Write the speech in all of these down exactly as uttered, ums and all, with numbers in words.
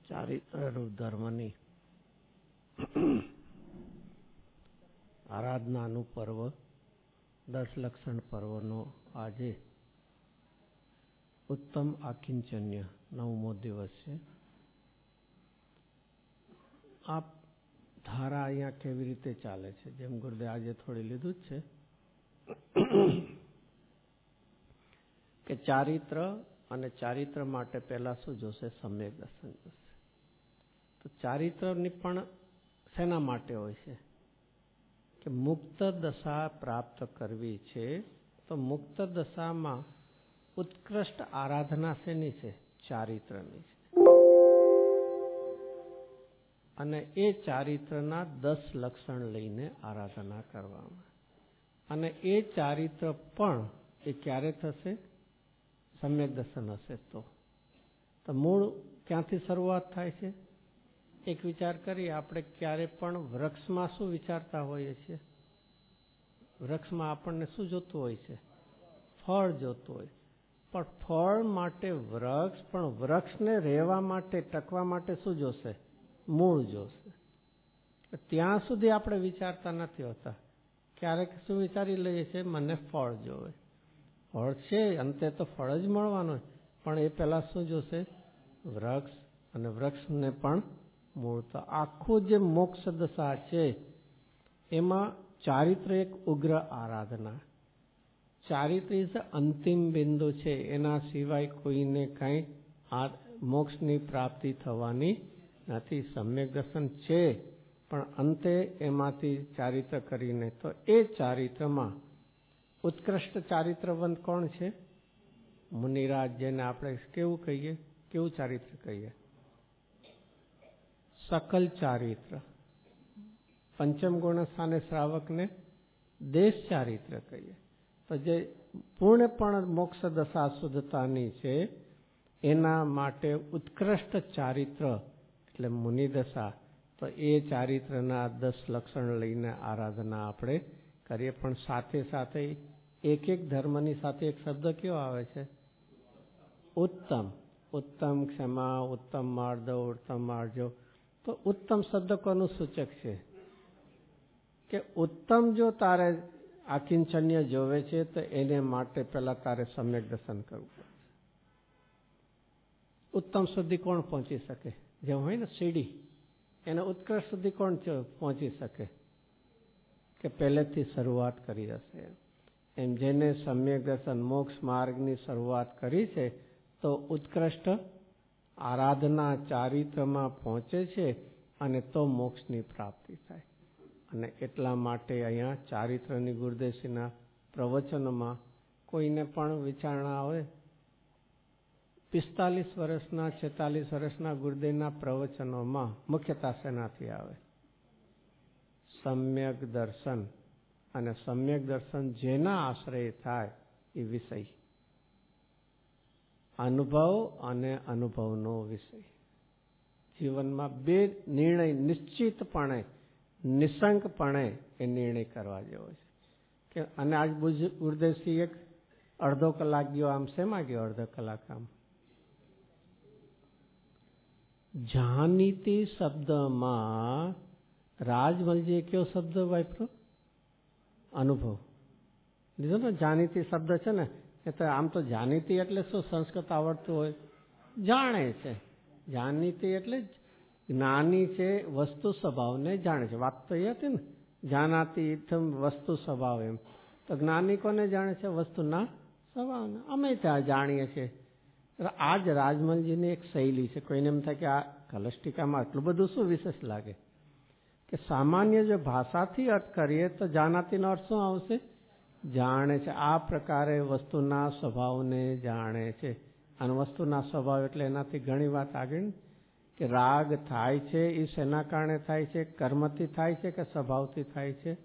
ચારિત્રરૂપ ધર્મની આરાધનાનું પર્વ દસ લક્ષણ પર્વનો આજે ઉત્તમ આકિંચન્ય નવમો દિવસ છે. આ ધારા અહીંયા કેવી રીતે ચાલે છે, જેમ ગુરુદેવ આજે થોડી લીધું જ છે કે ચારિત્ર અને ચારિત્ર માટે પહેલા શું જોશે? સમ્યક દર્શન જોશે. તો ચારિત્રની પણ શેના માટે હોય છે કે મુક્ત દશા પ્રાપ્ત કરવી છે. તો મુક્ત દશામાં ઉત્કૃષ્ટ આરાધના શેની છે? ચારિત્રની છે. અને એ ચારિત્રના દસ લક્ષણ લઈને આરાધના કરવામાં. અને એ ચારિત્ર પણ એ ક્યારે થશે? સમ્યક દર્શન હશે તો. તો મૂળ ક્યાંથી શરૂઆત થાય છે? એક વિચાર કરીએ, આપણે ક્યારે પણ વૃક્ષમાં શું વિચારતા હોઈએ છીએ? વૃક્ષમાં આપણને શું જોતું હોય છે? ફળ જોતું હોય. પણ ફળ માટે વૃક્ષ, પણ વૃક્ષને રહેવા માટે, ટકવા માટે શું જોશે? મૂળ જોશે. ત્યાં સુધી આપણે વિચારતા નથી હોતા. ક્યારેક શું વિચારી લઈએ છીએ? મને ફળ જોવે. ફળ છે, અંતે તો ફળ જ મળવાનું, પણ એ પહેલા શું જોશે? વૃક્ષ. અને વૃક્ષને પણ મૂળ. તો આખું જે મોક્ષ દશા છે એમાં ચારિત્ર એક ઉગ્ર આરાધના. ચારિત્ર ઇઝ અંતિમ બિંદુ છે. એના સિવાય કોઈને કઈ આ મોક્ષની પ્રાપ્તિ થવાની નથી. સમ્યક દર્શન છે, પણ અંતે એમાંથી ચારિત્ર કરીને. તો એ ચારિત્રમાં ઉત્કૃષ્ટ ચારિત્રવંત કોણ છે? મુનિરાજ, જેને આપણે કેવું કહીએ? કેવું ચારિત્ર કહીએ? સકલ ચારિત્ર. પંચમ ગુણ સ્થાને શ્રાવકને દેશ ચારિત્ર કહીએ. તો જે પૂર્ણપણ મોક્ષ દશા શુદ્ધતાની છે એના માટે ઉત્કૃષ્ટ ચારિત્ર એટલે મુનિ દશા. તો એ ચારિત્રના દસ લક્ષણ લઈને આરાધના આપણે કરીએ. પણ સાથે સાથે એક એક ધર્મની સાથે એક શબ્દ કયો આવે છે? ઉત્તમ. ઉત્તમ ક્ષમા, ઉત્તમ માર્દવ, ઉત્તમ માર્જો. તો ઉત્તમ શબ્દ કોનું સૂચક છે? કે ઉત્તમ જો તારે આકિંચન્ય જોવે છે તો એને માટે પહેલા તારે સમ્યક દર્શન કરવું પડશે. ઉત્તમ સુધી કોણ પહોંચી શકે? જેમ હોય ને સીડી, એને ઉત્કર્ષ સુધી કોણ પહોંચી શકે? કે પહેલેથી શરૂઆત કરી હશે. એમ જેને સમ્યક દર્શન મોક્ષ માર્ગની શરૂઆત કરી છે તો ઉત્કૃષ્ટ આરાધના ચારિત્રમાં પહોંચે છે અને તો મોક્ષની પ્રાપ્તિ થાય. અને એટલા માટે અહીંયા ચારિત્રની ગુરુદેવશ્રીના પ્રવચનોમાં કોઈને પણ વિચારણા આવે, પિસ્તાલીસ વર્ષના છેતાલીસ વર્ષના ગુરુદેવના પ્રવચનોમાં મુખ્યતા શેનાથી આવે? સમ્યક દર્શન. અને સમ્યક દર્શન જેના આશ્રય થાય એ વિષય, અનુભવ અને અનુભવનો વિષય. જીવનમાં બે નિર્ણય નિશ્ચિતપણે, નિશંકપણે એ નિર્ણય કરવા જેવો છે. કે અને આજ ગુરુદેવશ્રી એક અડધો કલાક ગયો આમ. શેમાં ગયો અડધો કલાક? આમ જાનીતી શબ્દમાં રાજમલજીએ કયો શબ્દ વાપર્યો? અનુભવ. લીધો ને? જાનીતી શબ્દ છે ને, એ તો આમ તો જાનીતી એટલે શું? સંસ્કૃત આવડતું હોય, જાણે છે. જાનીતી એટલે જ્ઞાની છે, વસ્તુ સ્વભાવને જાણે છે. વાત તો એ હતી ને, જાનાતી ઇથમ વસ્તુ સ્વભાવ. એમ તો જ્ઞાની કોને જાણે છે? વસ્તુના સ્વભાવને. અમે ત્યાં જાણીએ છીએ. આ જ રાજમલજીની એક શૈલી છે. કોઈને એમ થાય કે આ કલષ્ટિકામાં આટલું બધું શું વિશેષ લાગે? કે સામાન્ય જો ભાષાથી અર્થ કરીએ તો જાનાતીનો અર્થ શું આવશે? જાણે છે. આ પ્રકારે વસ્તુના સ્વભાવને જાણે છે. અને વસ્તુના સ્વભાવ એટલે એનાથી ઘણી વાત આગળ, કે રાગ થાય છે એ શેના કારણે થાય છે? કર્મથી થાય છે કે સ્વભાવથી થાય છે?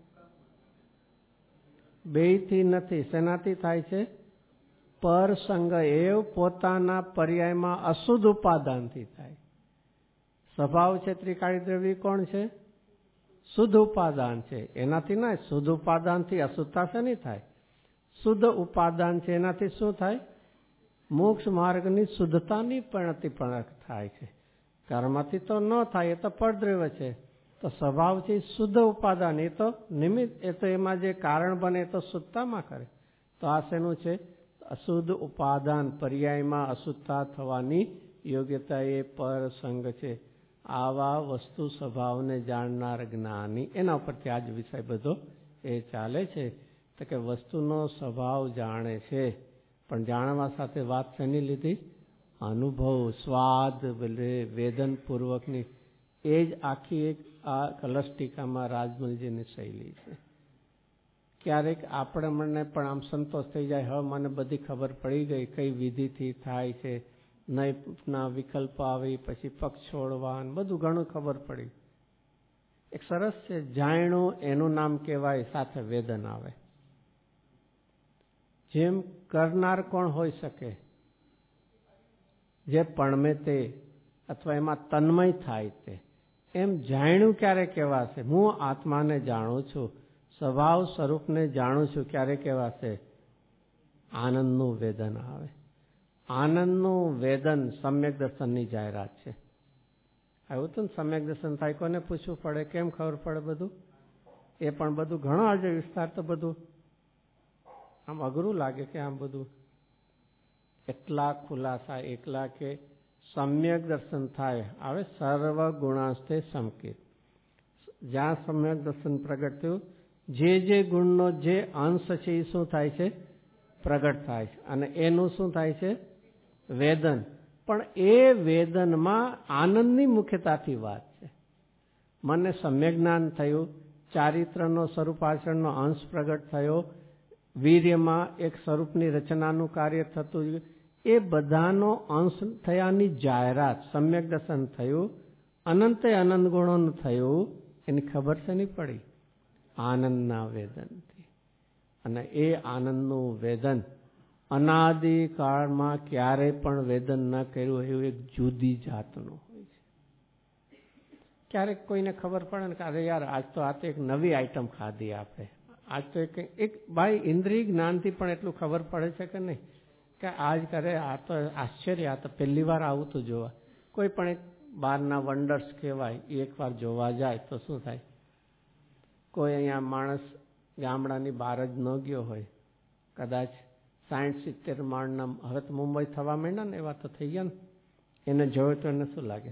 બેયથી નથી. શેનાથી થાય છે? પર સંગ એવ, પોતાના પર્યાયમાં અશુદ્ધ ઉપાદાનથી થાય. સ્વભાવ છે ત્રિકાળી દ્રવ્ય કોણ છે? શુદ્ધ ઉપાદાન છે. એનાથી ના, શુદ્ધ ઉપાદાનથી અશુદ્ધતા શેની થાય? શુદ્ધ ઉપાદાન છે એનાથી શું થાય? મોક્ષ માર્ગની શુદ્ધતાની પરિણતિ પણ થાય છે. કર્મથી તો ન થાય, એ તો પરદ્રવ્ય છે. તો સ્વભાવથી શુદ્ધ ઉપાદાન, એ તો નિમિત્ત, એ તો એમાં જે કારણ બને એ તો શુદ્ધતામાં કરે. તો આ શેનું છે? અશુદ્ધ ઉપાદાન, પર્યાયમાં અશુદ્ધતા થવાની યોગ્યતા એ પર સંગ છે. આવા વસ્તુ સ્વભાવને જાણનાર જ્ઞાની, એના ઉપરથી આજ વિષય બધો એ ચાલે છે. તો કે વસ્તુનો સ્વભાવ જાણે છે, પણ જાણવા સાથે વાત શેની લીધી? અનુભવ, સ્વાદ, વેદનપૂર્વકની. એ જ આખી એક આ કલશ ટીકામાં રાજમલજીની શૈલી છે. ક્યારેક આપણે મને પણ આમ સંતોષ થઈ જાય, હવે મને બધી ખબર પડી ગઈ કઈ વિધિથી થાય છે, નયના વિકલ્પ આવી, પછી પક્ષ છોડવા, બધું ઘણું ખબર પડી. એક સરસ છે, જાણ્યું એનું નામ કહેવાય, સાથે વેદન આવે. જેમ કરનાર કોણ હોઈ શકે? જે પણમે તે, અથવા એમાં તન્મય થાય તે. એમ જાણ્યું ક્યારે કહેવાશે? હું આત્માને જાણું છું, સ્વભાવ સ્વરૂપને જાણું છું, ક્યારે કહેવાશે? આનંદનું વેદન આવે. આનંદનું વેદન સમ્યક દર્શનની જાહેરાત છે. આવ્યું હતું ને, સમ્યક દર્શન થાય કોને પૂછવું પડે, કેમ ખબર પડે બધું? એ પણ બધું ઘણો આજે વિસ્તાર, તો બધું આમ અઘરું લાગે કે આમ બધું એટલા ખુલાસા એકલા કે સમ્યક દર્શન થાય. હવે સર્વ ગુણાસ્તે સંકેત, જ્યાં સમ્યક દર્શન પ્રગટ થયું, જે જે ગુણનો જે અંશ છે એ શું થાય છે? પ્રગટ થાય છે. અને એનું શું થાય છે? વેદન. પણ એ વેદનમાં આનંદની મુખ્યતાથી વાત છે. મને સમ્યક જ્ઞાન થયું, ચારિત્રનો સ્વરૂપ આચરણનો અંશ પ્રગટ થયો, વીર્યમાં એક સ્વરૂપની રચનાનું કાર્ય થતું, એ બધાનો અંશ થયાની જાહેરાત સમ્યક દર્શન થયું. અનંતે અનંત ગુણોનું થયું, એની ખબર છે નહીં પડી? આનંદના વેદનથી. અને એ આનંદનું વેદન અનાદિકાળમાં ક્યારેય પણ વેદન ન કર્યું એવું એક જુદી જાતનું હોય છે. ક્યારેક કોઈને ખબર પડે ને કે અરે યાર, આજ તો આ તો એક નવી આઈટમ ખાધી આપણે, આજ તો એક એક ભાઈ ઇન્દ્રિય જ્ઞાનથી પણ એટલું ખબર પડે છે કે નહીં, કે આજ કરે આ તો આશ્ચર્ય, આ તો પહેલી વાર આવું તો જોવા. કોઈ પણ એક બહારના વંડર્સ કહેવાય, એ એકવાર જોવા જાય તો શું થાય? કોઈ અહીંયા માણસ ગામડાની બહાર જ ન ગયો હોય, કદાચ સાઠ સિત્તેર માળના, હવે તો મુંબઈ થવા માંડ્યા ને, એવા તો થઈ ગયા ને, એને જોયું તો એને શું લાગે?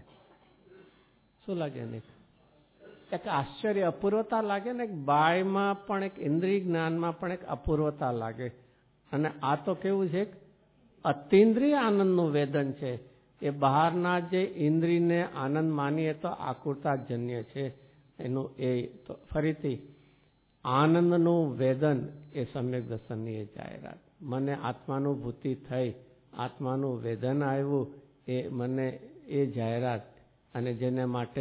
શું લાગે એને? એક આશ્ચર્ય, અપૂર્વતા લાગે ને. એક બાયમાં પણ, એક ઇન્દ્રિય જ્ઞાનમાં પણ એક અપૂર્વતા લાગે. અને આ તો કેવું છે? અતિન્દ્રિય આનંદનું વેદન છે. એ બહારના જે ઇન્દ્રિયને આનંદ માનીએ તો આકુરતાજન્ય છે એનું. એ તો ફરીથી આનંદનું વેદન એ સમ્યક દર્શનની એ જાહેરાત. મને આત્માનુભૂતિ થઈ, આત્માનું વેદન આવ્યું, એ મને એ જાહેરાત. અને જેને માટે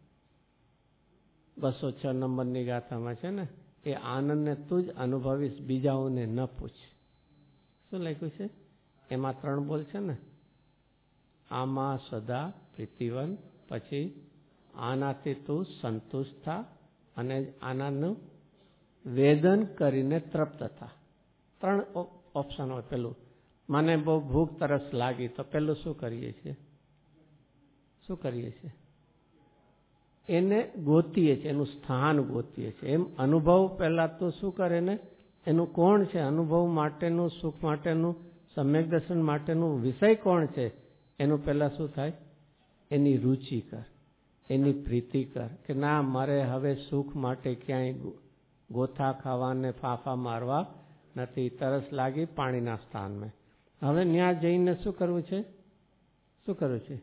બસો છ નંબરની ગાથામાં છે ને, એ આનંદને તું જ અનુભવીશ, બીજાઓને ન પૂછ. શું લખ્યું છે એમાં? ત્રણ બોલ છે ને, આમાં સદા પ્રીતિવન, પછી આનાથી તું સંતુષ્ટ થા, અને આનાનું વેદન કરીને તૃપ્ત થા. ત્રણ ઓપ્શન હોય. પેલું, મને બહુ ભૂખ તરસ લાગી, તો પેલું શું કરીએ છીએ? શું કરીએ છીએ? એને ગોતીએ છીએ, એનું સ્થાન ગોતીએ છીએ. એમ અનુભવ પહેલા તો શું કરે ને, એનું કોણ છે? અનુભવ માટેનું, સુખ માટેનું, સમ્યક દર્શન માટેનું વિષય કોણ છે? એનું પહેલા શું થાય? એની રુચિ કર, એની પ્રીતિ કર, કે ના, મારે હવે સુખ માટે ક્યાંય ગોથા ખાવાને ફાફા મારવા નથી. તરસ લાગી પાણીના સ્થાનમાં, હવે ત્યાં જઈને શું કરવું છે? શું કરવું છે?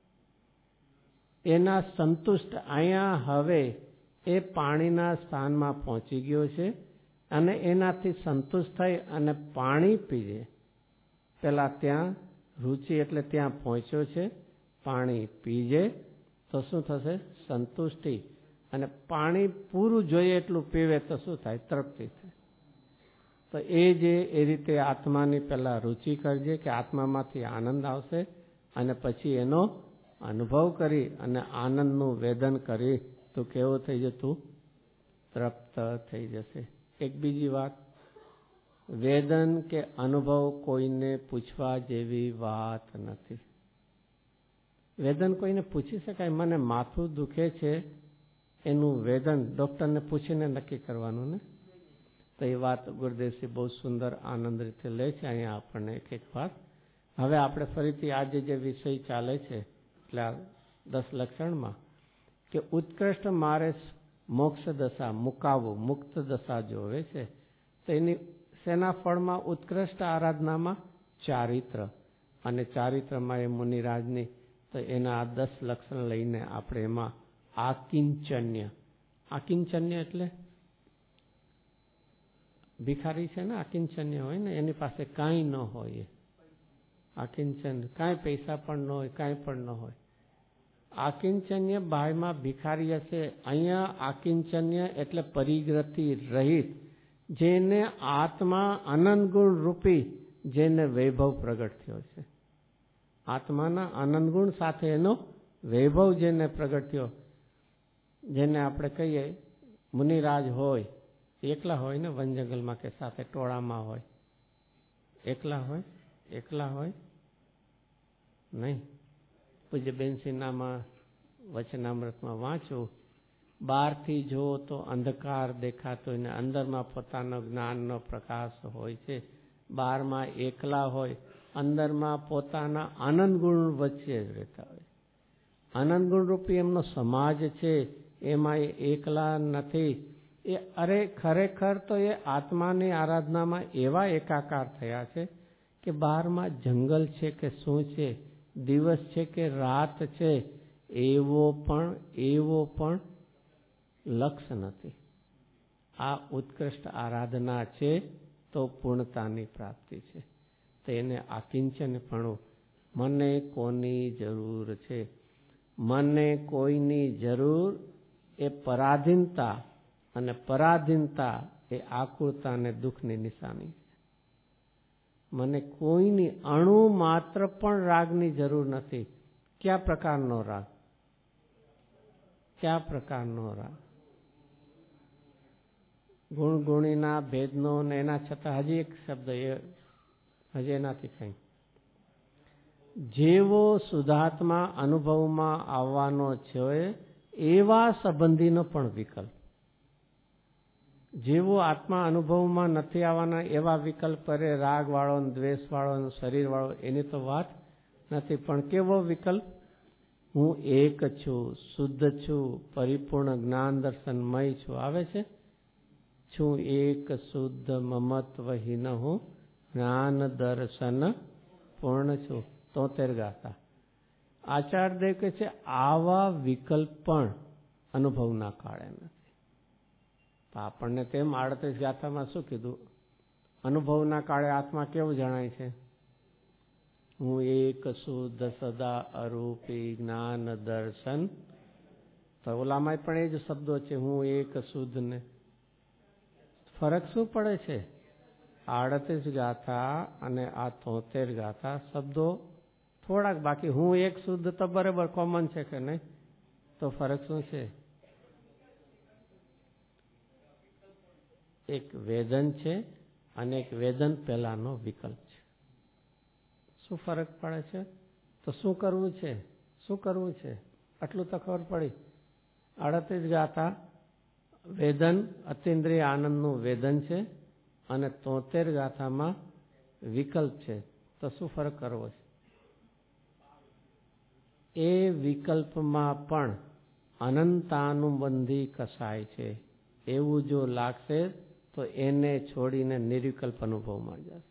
એના સંતુષ્ટ. અહીંયા હવે એ પાણીના સ્થાનમાં પહોંચી ગયો છે અને એનાથી સંતુષ્ટ થઈ અને પાણી પીજે. પેલા ત્યાં રુચિ એટલે ત્યાં પહોંચ્યો છે, પાણી પીજે તો શું થશે? સંતુષ્ટિ. અને પાણી પૂરું જોઈએ એટલું પીવે તો શું થાય? તૃપ્તિ થાય. તો એ જે એ રીતે આત્માની પહેલા રુચિ કરજે, કે આત્મામાંથી આનંદ આવશે, અને પછી એનો અનુભવ કરી અને આનંદનું વેદન કરી તો કેવો થઈ જતું? તૃપ્ત થઈ જશે. એક બીજી વાત, વેદન કે અનુભવ કોઈને પૂછવા જેવી વાત નથી. વેદન કોઈને પૂછી શકાય? મને માથું દુખે છે એનું વેદન ડૉક્ટરને પૂછીને નક્કી કરવાનું ને. તો એ વાત ગુરુદેવશ્રી બહુ સુંદર આનંદ રીતે લે છે અહીંયા આપણને એક એક વાત. હવે આપણે ફરીથી આજે જે વિષય ચાલે છે એટલે આ દસ લક્ષણમાં કે ઉત્કૃષ્ટ મારે મોક્ષ દશા મુકાવવું, મુક્ત દશા જોવે છે તો એની શેના ફળમાં? ઉત્કૃષ્ટ આરાધનામાં ચારિત્ર, અને ચારિત્રમાં એ મુનિરાજની, તો એના આ દસ લક્ષણ લઈને આપણે એમાં આકિંચન્ય, આકિંચન્ય એટલે ભિખારી છે ને, આકિંચન્ય હોય ને, એની પાસે કાંઈ ન હોય, આકિંચન, કાંઈ પૈસા પણ ન હોય, કાંઈ પણ ન હોય. આકિંચન્ય બાહ્યમાં ભિખારી હશે, અહીંયા આકિંચન્ય એટલે પરિગ્રહથી રહિત, જેને આત્મા આનંદ ગુણ રૂપી જેને વૈભવ પ્રગટ થયો છે. આત્માના આનંદ ગુણ સાથે એનો વૈભવ જેને પ્રગટ થયો, જેને આપણે કહીએ મુનિરાજ હોય, એકલા હોય ને વન જંગલમાં કે સાથે ટોળામાં હોય? એકલા હોય? એકલા હોય નહીં. પૂજ્ય બેનસીનામાં વચનામૃતમાં વાંચું, બહારથી જો તો અંધકાર દેખાતો હોય ને અંદરમાં પોતાનો જ્ઞાનનો પ્રકાશ હોય છે. બહારમાં એકલા હોય, અંદરમાં પોતાના આનંદ ગુણ વચ્ચે જ રહેતા હોય. આનંદ ગુણ રૂપી એમનો સમાજ છે, એમાં એ એકલા નથી. એ અરે ખરેખર તો એ આત્માની આરાધનામાં એવા એકાકાર થયા છે કે બહારમાં જંગલ છે કે શું છે, દિવસ છે કે રાત છે, એવો પણ એવો પણ લક્ષ્ય નથી. આ ઉત્કૃષ્ટ આરાધના છે તો પૂર્ણતાની પ્રાપ્તિ છે. તો એને આકિંચનપણું, મને કોની જરૂર છે, મને કોઈની જરૂર, એ પરાધીનતા, અને પરાધીનતા એ આકુળતા અને દુઃખની નિશાની છે. મને કોઈની અણુ માત્ર પણ રાગની જરૂર નથી. કયા પ્રકારનો રાગ? કયા પ્રકારનો રાગ? ગુણ ગુણીના ભેદનો, ને એના છતાં હજી એક શબ્દ, એ હજી એનાથી કંઈ, જેવો શુદ્ધાત્મા અનુભવમાં આવવાનો છે એવા સંબંધીનો પણ વિકલ્પ. જેવો આત્મા અનુભવમાં નથી આવવાના એવા વિકલ્પ કરે, રાગ વાળો, દ્વેષ વાળો, શરીર વાળો, એની તો વાત નથી. પણ કેવો વિકલ્પ? હું એક છું, શુદ્ધ છું, પરિપૂર્ણ જ્ઞાન દર્શનમય છું. આવે છે, છું એક શુદ્ધ મમત્વહીન હું, જ્ઞાન દર્શન પૂર્ણ છું. તોતેર ગાથા. આચાર્યદેવ કહે છે આવા વિકલ્પ પણ અનુભવના કાળે નથી. આપણને તેમ આડત્રીસ ગાથામાં શું કીધું? અનુભવના કાળે આત્મા કેવું જણાય છે? હું એક શુદ્ધ સદા અરૂપી જ્ઞાન દર્શન. તો ઓલામાં પણ એ જ શબ્દો છે, હું એક શુદ્ધ. ને ફરક શું પડે છે? આડત્રીસ ગાથા અને આ તોતેર ગાથા શબ્દો થોડાક, બાકી હું એક શુદ્ધ તો બરાબર કોમન છે કે નહીં? તો ફરક શું છે? એક વેદન છે અને એક વેદન પહેલાનો વિકલ્પ છે. શું ફરક પડે છે? તો શું કરવું છે? શું કરવું છે? આટલું તો ખબર પડી. આડત્રીસ ગાથા વેદન, અતિન્દ્રિય આનંદનું વેદન છે, અને તોતેર ગાથામાં વિકલ્પ છે. તો શું ફરક કરવો છે? એ વિકલ્પમાં પણ અનંતાનુબંધી કસાય છે એવું જો લાગશે તો એને છોડીને નિર્વિકલ્પ અનુભવમાં જશે.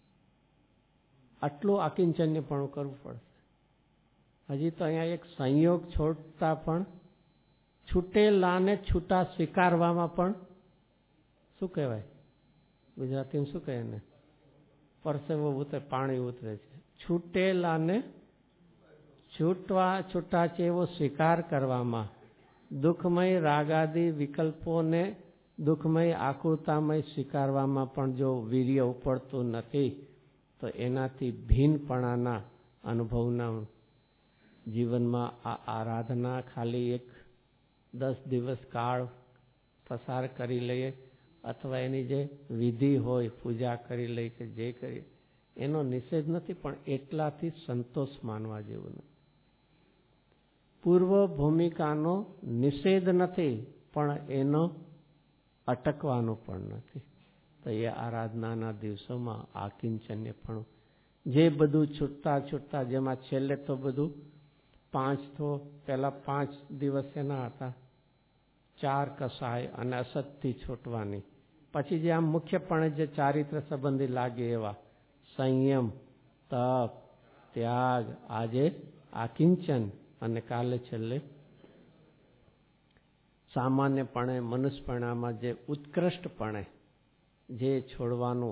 આટલું આકિંચન્યપણું કરવું પડશે. હજી તો અહીંયા એક સંયોગ છોડતા પણ, છૂટેલાને છૂટા સ્વીકારવામાં પણ શું કહેવાય? ગુજરાતીમાં શું કહે એને? પરસેવો ઉતરે, પાણી ઉતરે છે. છૂટેલાને છૂટવા છૂટા છે એવો સ્વીકાર કરવામાં, દુઃખમય રાગાદી વિકલ્પોને દુઃખમય આકુરતામય સ્વીકારવામાં પણ જો વીર્ય ઉપડતું નથી તો એનાથી ભિન્નપણાના અનુભવના જીવનમાં આ આરાધના ખાલી એક દસ દિવસ કાળ પસાર કરી લઈએ, અથવા એની જે વિધિ હોય, પૂજા કરી લઈએ કે જે કરીએ, એનો નિષેધ નથી, પણ એટલાથી સંતોષ માનવા જેવું નથી. પૂર્વ ભૂમિકાનો નિષેધ નથી, પણ એનો અટકવાનો પણ નથી. તો એ આરાધનાના દિવસોમાં આ કિંચન્ય પણ જે બધું છૂટતા છૂટતા, જેમાં છેલ્લે તો બધું પાંચ તો પહેલા પાંચ દિવસ એના હતા, ચાર કસાય અને અસતથી છૂટવાની. પછી જે આમ મુખ્યપણે જે ચારિત્ર સંબંધી લાગે એવા સંયમ, તપ, ત્યાગ, આજે આકિંચન, અને કાલે છેલ્લે સામાન્યપણે મનુષ્યપણામાં જે ઉત્કૃષ્ટપણે જે છોડવાનો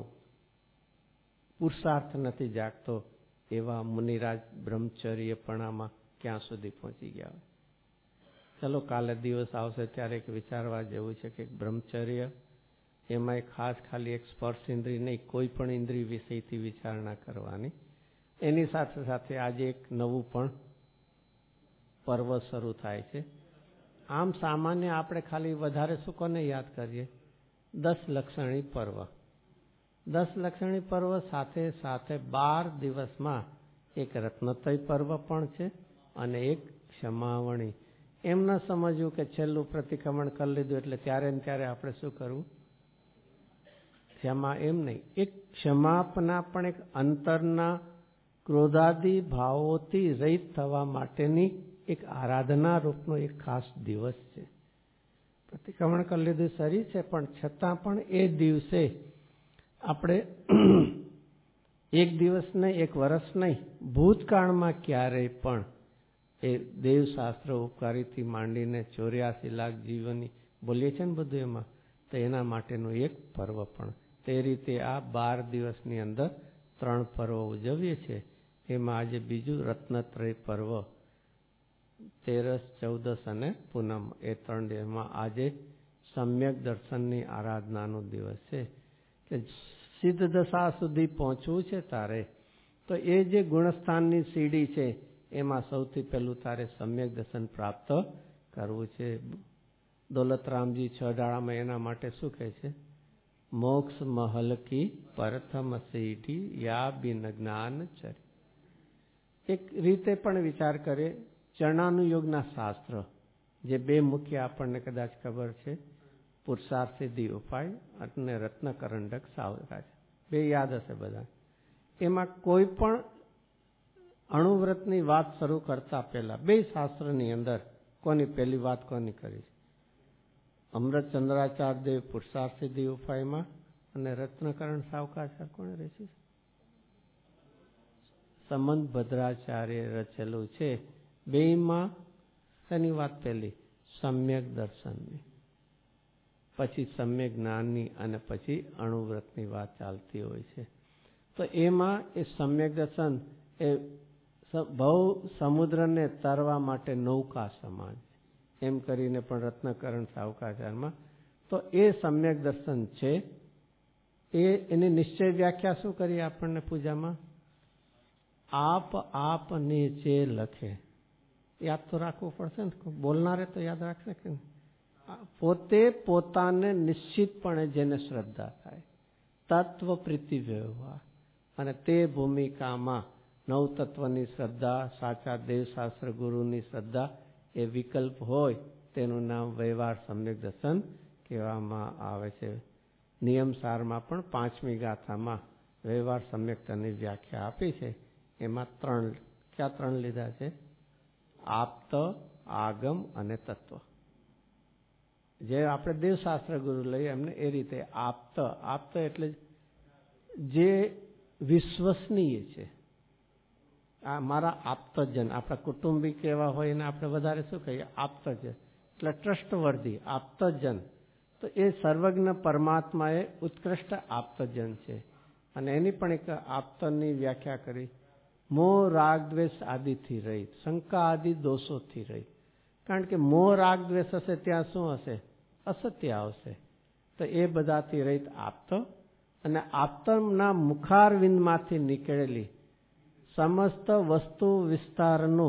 પુરુષાર્થ નથી જાગતો એવા મુનિરાજ બ્રહ્મચર્યપણામાં ક્યાં સુધી પહોંચી ગયા હોય. ચલો કાલે દિવસ આવશે ત્યારે એક વિચારવા જેવું છે કે બ્રહ્મચર્ય એમાં ખાસ ખાલી એક સ્પર્શ ઇન્દ્રિય નહીં, કોઈ પણ ઇન્દ્રિય વિષયથી વિચારણા કરવાની. એની સાથે સાથે આજે એક નવું પણ પર્વ શરૂ થાય છે. આમ સામાન્ય આપણે ખાલી વધારે શું કોને યાદ કરીએ? દસ લક્ષણી પર્વ. દસ લક્ષણી પર્વ સાથે સાથે બાર દિવસમાં એક રત્નત્રય પર્વ પણ છે અને એક ક્ષમાવણી. એમ ન સમજવું કે છેલ્લું પ્રતિક્રમણ કરી લીધું એટલે ત્યારે ને ત્યારે આપણે શું કરવું? ક્ષમા એમ નહીં. એક ક્ષમાપના પણ એક અંતરના ક્રોધાદી ભાવોથી રહિત થવા માટેની એક આરાધના રૂપનો એક ખાસ દિવસ છે. પ્રતિક્રમણ કરી લીધું સરી છે, પણ છતાં પણ એ દિવસે આપણે એક દિવસ નહીં, એક વર્ષ નહીં, ભૂતકાળમાં ક્યારેય પણ એ દેવશાસ્ત્ર ઉપકારીથી માંડીને ચોર્યાસી લાખ જીવોની બોલીએ છે ને બધું એમાં, તો એના માટેનું એક પર્વ પણ. તે રીતે આ બાર દિવસની અંદર ત્રણ પર્વ ઉજવીએ છીએ. એમાં આજે બીજું રત્નત્રય પર્વ, તેરસ, ચૌદસ અને પૂનમ, એ ત્રણ દિવસમાં આજે સમ્યક દર્શનની આરાધનાનો દિવસ છે. કે સિદ્ધ દશા સુધી પહોંચવું છે તારે, તો એ જે ગુણસ્થાનની સીડી છે એમાં સૌથી પહેલું તારે સમ્યક દર્શન પ્રાપ્ત કરવું છે. દોલતરામજી છ ડાળામાં એના માટે શું કહે છે? મોક્ષ મહલ કી પ્રથમ સીડી યા બિન જ્ઞાન ચર. એક રીતે પણ વિચાર કરે, ચરણાનુયોગના શાસ્ત્ર જે બે મુખ્ય આપણને કદાચ ખબર છે, પુરુષાર્થ સિદ્ધિ ઉપાય અને રત્નકરંડક સાવકાશ, બે યાદ હશે બધા. એમાં કોઈ પણ અણુવ્રતની વાત શરૂ કરતા પહેલા બે શાસ્ત્રની અંદર કોની પહેલી વાત કોની કરી છે? અમૃતચંદ્રાચાર્ય દેવ પુરુષાર્થ સિદ્ધિ ઉપાયમાં અને રત્નકરણ સાવકાશ કોણે રચ્યું? સંબંધ ભદ્રાચાર્ય રચેલું છે. બેમાં શેની વાત પહેલી? સમ્યક દર્શનની, પછી સમ્યક જ્ઞાનની, અને પછી અણુવ્રતની વાત ચાલતી હોય છે. તો એમાં એ સમ્યક દર્શન એ ભવ સમુદ્રને તરવા માટે નૌકા સમાન છે, એમ કરીને પણ રત્નકરણ સાવકાચારમાં તો એ સમ્યક દર્શન છે. એ એની નિશ્ચય વ્યાખ્યા શું કરી આપણને પૂજામાં? આપ આપ નીચે લખે. યાદ તો રાખવું પડશે ને, બોલનારે તો યાદ રાખશે કે પોતે પોતાને નિશ્ચિતપણે જેને શ્રદ્ધા થાય, તત્વ પ્રીતિ વ્યવહાર, અને તે ભૂમિકામાં નવ તત્વની શ્રદ્ધા, સાચા દેવશાસ્ત્ર ગુરુની શ્રદ્ધા એ વિકલ્પ હોય તેનું નામ વ્યવહાર સમ્યક દર્શન કહેવામાં આવે છે. નિયમ સારમાં પણ પાંચમી ગાથામાં વ્યવહાર સમ્યકતાની વ્યાખ્યા આપી છે. એમાં ત્રણ, ક્યાં ત્રણ લીધા છે? આપ્ત, આગમ અને તત્વ. જે આપણે દેવશાસ્ત્ર ગુરુ લઈએ એમને એ રીતે આપ્ત. આપ્ત એટલે જે વિશ્વસનીય છે. આ મારા આપ્તજન, આપણા કુટુંબી કેવા હોય એને આપણે વધારે શું કહીએ? આપ્તજન, એટલે ટ્રસ્ટવર્ધી આપ્તજન. તો એ સર્વજ્ઞ પરમાત્મા એ ઉત્કૃષ્ટ આપ્તજન છે. અને એની પણ એક આપ્તની વ્યાખ્યા કરી, મોહ રાગ દ્વેષ આદિથી રહિત, શંકા આદિ દોષોથી રહિત. કારણ કે મોહ રાગ દ્વેષ હશે ત્યાં શું હશે? અસત્ય આવશે. તો એ બધાથી રહિત આપ્ત. અને આપ્તના મુખારવિંદમાંથી નીકળેલી સમસ્ત વસ્તુ વિસ્તારનું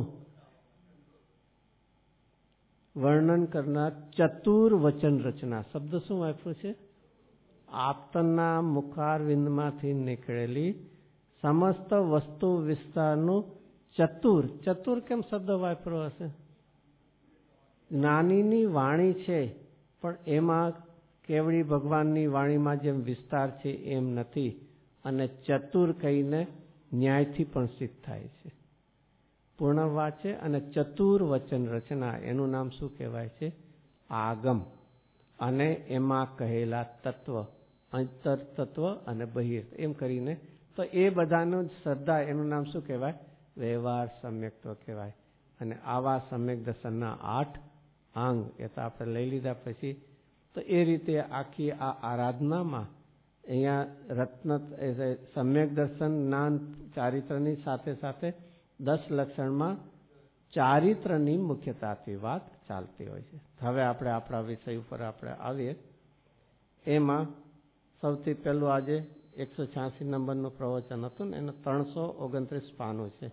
વર્ણન કરનાર ચતુર વચન રચના. શબ્દ શું વાપર્યું છે? આપ્તના મુખારવિંદમાંથી નીકળેલી સમસ્ત વસ્તુ વિસ્તારનું ચતુર. ચતુર કેમ શબ્દ વાપર્યો હશે? જ્ઞાનીની વાણી છે, પણ એમાં કેવડી ભગવાનની વાણીમાં જેમ વિસ્તાર છે એમ નથી, અને ચતુર કહીને ન્યાયથી પણ સિદ્ધ થાય છે. પૂર્ણ વાચે અને ચતુર વચન રચના, એનું નામ શું કહેવાય છે? આગમ. અને એમાં કહેલા તત્વ, અંતર તત્વ અને બહિર, એમ કરીને તો એ બધાનું શ્રદ્ધા, એનું નામ શું કહેવાય? વ્યવહાર સમ્યક્ત્વ કહેવાય. અને આવા સમ્યક દર્શનના આઠ અંગ એ તો આપણે લઈ લીધા. પછી તો એ રીતે આખી આ આરાધનામાં અહીંયા રત્ન સમ્યક દર્શન, જ્ઞાન, ચારિત્રની સાથે સાથે દસ લક્ષણમાં ચારિત્રની મુખ્યતાથી વાત ચાલતી હોય છે. હવે આપણે આપણા વિષય ઉપર આપણે આવીએ. એમાં સૌથી પહેલું આજે એકસો છ્યાસી નંબરનું પ્રવચન હતું ને, એનું ત્રણસો ઓગણત્રીસ પાનું છે.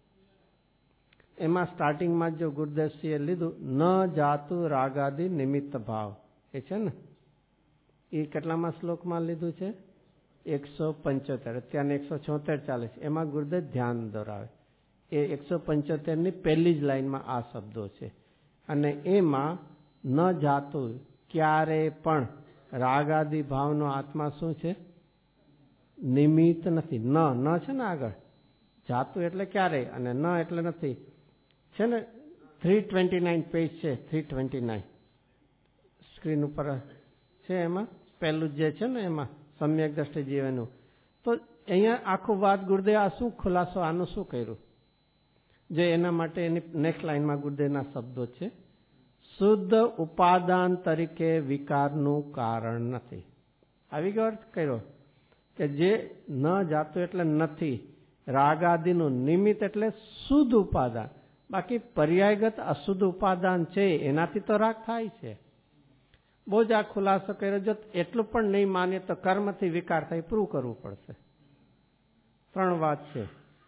એમાં સ્ટાર્ટિંગમાં જો ગુરુદેવસિંહે લીધું ન જાતું રાગાદી નિમિત્ત ભાવ, એ છે ને, એ કેટલામાં શ્લોકમાં લીધું છે? એકસો પંચોતેર. અત્યારે એકસો છોતેર ચાલે છે. એમાં ગુરુદેવ ધ્યાન દોરાવે. એ એકસો પંચોતેર ની પહેલી જ લાઈનમાં આ શબ્દો છે. અને એમાં ન જાતું, ક્યારે પણ રાગાદી ભાવનો આત્મા શું છે? નિમિત્ત નથી. ન ન છે ને આગળ, જાતું એટલે ક્યારે, અને ન એટલે નથી. છે ને થ્રી ટ્વેન્ટી નાઇન પેજ છે, થ્રી ટ્વેન્ટી નાઇન સ્ક્રીન ઉપર છે. એમાં પહેલું જે છે ને, એમાં સમ્યક દ્રષ્ટિ જીવનનું. તો અહીંયા આખું વાત ગુરુદેવ આ શું ખુલાસો, આનું શું કર્યું? જે એના માટે એની નેક્સ્ટ લાઈનમાં ગુરુદેવના શબ્દો છે, શુદ્ધ ઉપાદાન તરીકે વિકારનું કારણ નથી. આવી ગયો અર્થ કર્યો કે જે ન જાતું એટલે નથી, રાગાદિનું નિમિત્ત એટલે શુદ્ધ ઉપાદાન. બાકી પર્યાયગત અશુદ્ધ ઉપાદાન છે, એનાથી તો રાગ થાય છે. બહુ જ આ ખુલાસો કર્યો. જો એટલું પણ નહીં માને તો કર્મથી વિકાર થાય, પ્રૂવ કરવું પડશે. ત્રણ વાત છે.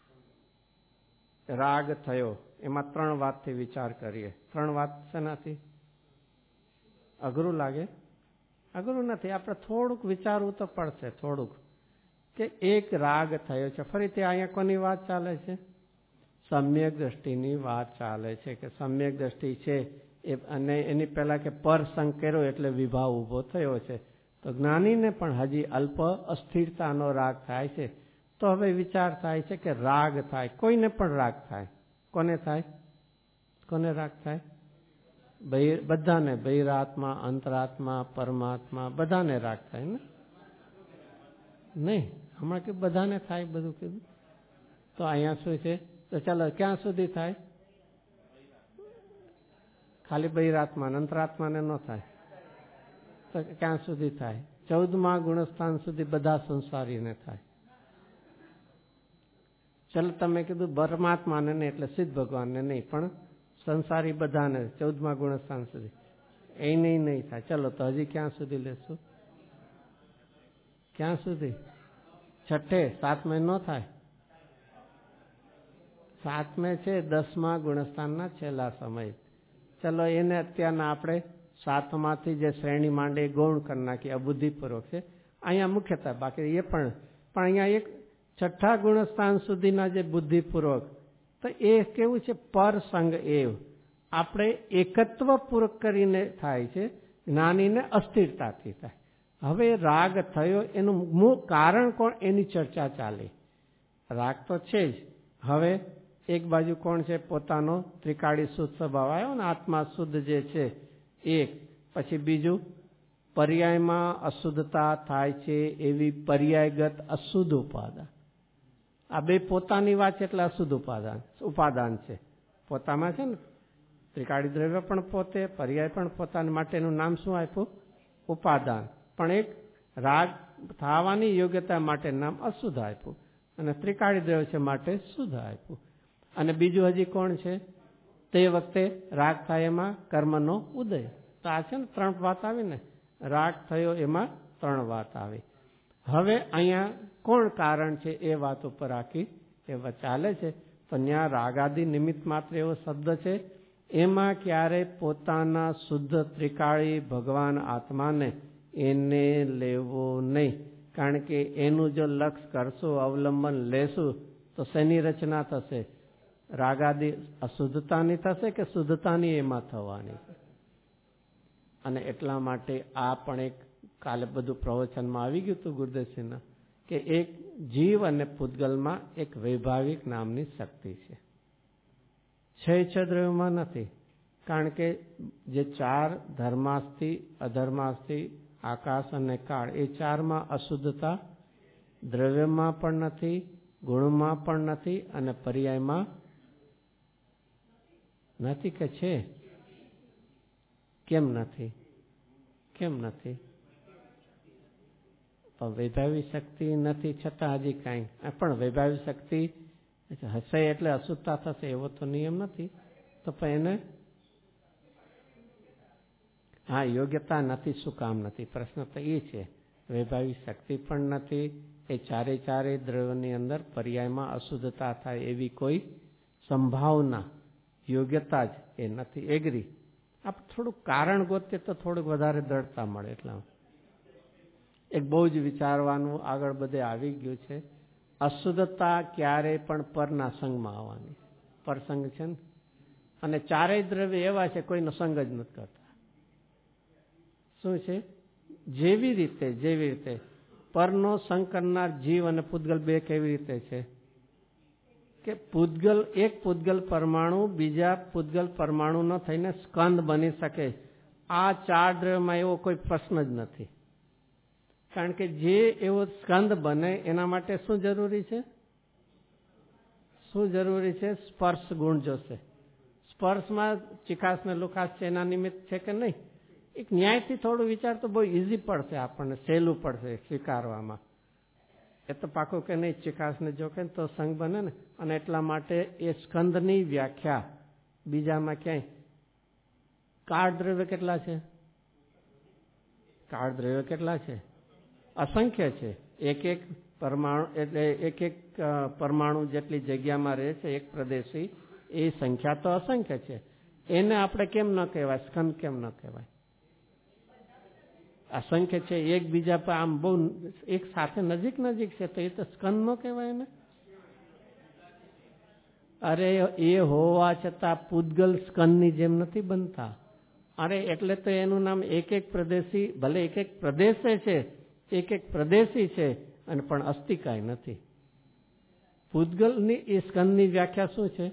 રાગ થયો, એમાં ત્રણ વાતથી વિચાર કરીએ. ત્રણ વાત શેનાથી? અઘરું લાગે? અઘરું નથી. આપણે થોડુંક વિચારવું તો પડશે, થોડુંક, કે એક રાગ થયો છે. ફરીથી અહીંયા કોની વાત ચાલે છે? સમ્યક દ્રષ્ટિની વાત ચાલે છે. કે સમ્યક દ્રષ્ટિ છે એ, અને એની પહેલા કે પર સંગ કર્યો એટલે વિભાવ ઉભો થયો છે. તો જ્ઞાનીને પણ હજી અલ્પ અસ્થિરતાનો રાગ થાય છે. તો હવે વિચાર થાય છે કે રાગ થાય, કોઈને પણ રાગ થાય. કોને થાય? કોને રાગ થાય? બધાને. બહિરાત્મા, અંતરાત્મા, પરમાત્મા, બધાને રાગ થાય ને? નહીં, હમણાં કે બધાને થાય બધું કીધું. તો અહીંયા શું છે? તો ચાલો ક્યાં સુધી થાય? ખાલી બહિરાત્મા, અંતરાત્માને ન થાય. તો ક્યાં સુધી થાય? ચૌદમા ગુણસ્થાન સુધી બધા સંસારીને થાય. ચાલો તમે કીધું પરમાત્માને નહીં, એટલે સિદ્ધ ભગવાનને નહીં, પણ સંસારી બધાને ચૌદમા ગુણસ્થાન સુધી એ નહીં નહીં થાય. ચલો તો હજી ક્યાં સુધી લેશું? ક્યાં સુધી? છઠ્ઠે, સાતમે ન થાય. સાતમે છે દસમા ગુણસ્થાનના છેલ્લા સમય. ચલો એને અત્યારના આપણે સાતમાંથી જે શ્રેણી માંડે ગૌણ કરી નાખીએ, અબુદ્ધિપૂર્વક છે અહીંયા મુખ્યતઃ. બાકી એ પણ પણ અહીંયા એક છઠ્ઠા ગુણસ્થાન સુધીના જે બુદ્ધિપૂર્વક, તો એ કેવું છે? પર સંગ એવ, આપણે એકત્વ પૂર્વક કરીને થાય છે. જ્ઞાનીને અસ્થિરતાથી થાય. હવે રાગ થયો, એનું મૂળ કારણ કોણ, એની ચર્ચા ચાલી. રાગ તો છે જ. હવે એક બાજુ કોણ છે? પોતાનો ત્રિકાળી શુદ્ધ સ્વભાવ આવ્યો ને, આત્મા શુદ્ધ જે છે એક. પછી બીજું, પર્યાયમાં અશુદ્ધતા થાય છે એવી પર્યાયગત અશુદ્ધ ઉપાદાન. આ બે પોતાની વાત છે એટલે અશુદ્ધ ઉપાદાન ઉપાદાન છે. પોતામાં છે ને, ત્રિકાળી દ્રવ્ય પણ પોતે, પર્યાય પણ પોતાને માટેનું નામ શું આપ્યું? ઉપાદાન. પણ એક રાગ થવાની યોગ્યતા માટે નામ અશુદ્ધ આપ્યું, અને ત્રિકાળી દ્રવ્ય છે માટે શુદ્ધ આપ્યું. અને બીજું હજી કોણ છે? તે વખતે રાગ થાય એમાં કર્મનો ઉદય. તો આ છે ને ત્રણ વાત આવી ને, રાગ થયો એમાં ત્રણ વાત આવી. હવે અહીંયા કોણ કારણ છે એ વાત ઉપર આખી એ ચાલે છે. તો ત્યાં રાગાદી નિમિત્ત માત્ર એવો શબ્દ છે, એમાં ક્યારે પોતાના શુદ્ધ ત્રિકાળી ભગવાન આત્માને એને લેવો નહીં. કારણ કે એનું જો લક્ષ કરશું, અવલંબન લેશું, તો શેની રચના થશે? રાગાદી અશુદ્ધતાની થશે કે શુદ્ધતાની એમાં થવાની છે. અને એટલા માટે આ પણ એક કાલે બધું પ્રવચનમાં આવી ગયું હતું ગુરુદેવસિંહના, કે એક જીવ અને પૂતગલમાં એક વૈભાવિક નામની શક્તિ છે. છ છ દ્રવ્યમાં નથી. કારણ કે જે ચાર ધર્માસ્થી, અધર્માસ્થી, આકાશ અને કાળ, એ ચારમાં અશુદ્ધતા દ્રવ્યમાં પણ નથી, ગુણમાં પણ નથી અને પર્યાયમાં નથી. કે છે? કેમ નથી? કેમ નથી? પણ વૈભાવિક શક્તિ નથી છતાં હજી કાંઈ. પણ વૈભાવિક શક્તિ હશે એટલે અશુદ્ધતા થશે એવો તો નિયમ નથી. તો પણ એને હા યોગ્યતા નથી. શું કામ નથી? પ્રશ્ન તો એ છે. વૈભાવિક શક્તિ પણ નથી. એ ચારે ચારે દ્રવ્યોની અંદર પર્યાયમાં અશુદ્ધતા થાય એવી કોઈ સંભાવના, યોગ્યતા જ એ નથી. એગ્રી. આપ થોડુંક કારણ ગોતીએ તો થોડુંક વધારે દ્રઢતા મળે. એટલા એક બહુ જ વિચારવાનું આગળ બધે આવી ગયું છે. અશુદ્ધતા ક્યારેય પણ પરના સંગમાં આવવાની. પરસંગ છે ને, અને ચારેય દ્રવ્ય એવા છે કોઈનો સંગ જ નથી કરતા. શું છે? જેવી રીતે જેવી રીતે પરનો સંગ કરનાર જીવ અને પૂતગલ બે કેવી રીતે છે કે પૂતગલ એક પૂતગલ પરમાણુ બીજા પૂતગલ પરમાણુ ન થઈને સ્કંદ બની શકે. આ ચાર દ્રવ્યમાં એવો કોઈ પ્રશ્ન જ નથી. કારણ કે જે એવો સ્કંદ બને એના માટે શું જરૂરી છે? શું જરૂરી છે? સ્પર્શ ગુણ જોશે. સ્પર્શમાં ચિકાસ ને લુકાસ છે એના નિમિત્ત છે કે નહીં? એક ન્યાયથી થોડું વિચાર તો બહુ ઇઝી પડશે, આપણને સહેલું પડશે સ્વીકારવામાં. એ તો પાકું કે નહીં, ચિકાસને જો કે તો સંગ બને ને. અને એટલા માટે એ સ્કંદની વ્યાખ્યા બીજામાં ક્યાંય. કાળ દ્રવ્ય કેટલા છે? કાળ દ્રવ્ય કેટલા છે? અસંખ્ય છે. એક એક પરમાણુ એટલે એક એક પરમાણુ જેટલી જગ્યામાં રહે છે એક પ્રદેશી, એ સંખ્યા તો અસંખ્ય છે. એને આપણે કેમ ન કહેવાય? સ્કંદ કેમ ન કહેવાય? અસંખ્ય છે, એકબીજા પર આમ બહુ એક સાથે નજીક નજીક છે, તો એ તો સ્કંદ ન કહેવાય ને. અરે એ હોવા છતાં પૂતગલ સ્કંદની જેમ નથી બનતા. અરે એટલે તો એનું નામ એક એક પ્રદેશી, ભલે એક એક પ્રદેશે છે, એક એક પ્રદેશી છે, અને પણ અસ્તિકાય નથી. પૂતગલની એ સ્કંદની વ્યાખ્યા શું છે?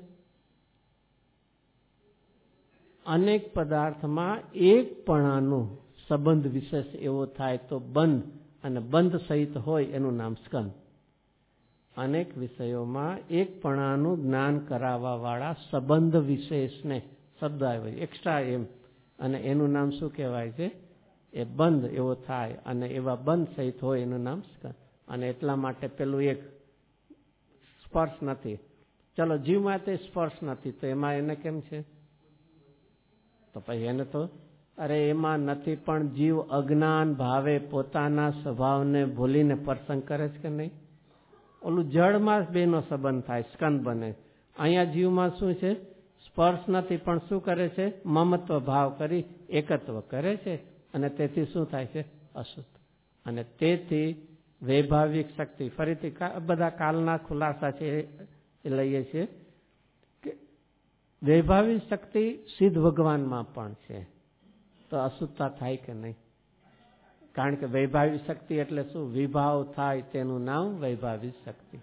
અનેક પદાર્થમાં એક પણાનું સંબંધ વિશેષ એવો થાય તો બંધ, અને બંધ સહિત હોય એનું નામ સ્કંદ. અનેક વિષયોમાં એક પણાનું જ્ઞાન કરાવવા વાળા સંબંધ વિશેષને શબ્દ આવ્યો એક્સ્ટ્રા એમ, અને એનું નામ શું કહેવાય છે? એ બંધ એવો થાય અને એવા બંધ સહિત હોય એનું નામ સ્કંદ. અને એટલા માટે પેલું એક સ્પર્શ નથી. ચલો જીવમાં તે સ્પર્શ નથી, તો એમાં એને કેમ છે? તો પછી એને તો અરે એમાં નથી, પણ જીવ અજ્ઞાન ભાવે પોતાના સ્વભાવને ભૂલીને પ્રસંગ કરે છે કે નહીં? ઓલું જળમાં બેનો સંબંધ થાય, સ્કંદ બને. અહીંયા જીવમાં શું છે? સ્પર્શ નથી, પણ શું કરે છે? મમત્વ ભાવ કરી એકત્વ કરે છે, અને તેથી શું થાય છે? અશુદ્ધ. અને તેથી વૈભાવિક શક્તિ, ફરીથી બધા કાલના ખુલાસા છે એ લઈએ છીએ કે વૈભાવિક શક્તિ સિદ્ધ ભગવાનમાં પણ છે, તો અશુદ્ધતા થાય કે નહીં? કારણ કે વૈભાવિક શક્તિ એટલે શું? વિભાવ થાય તેનું નામ વૈભાવિક શક્તિ.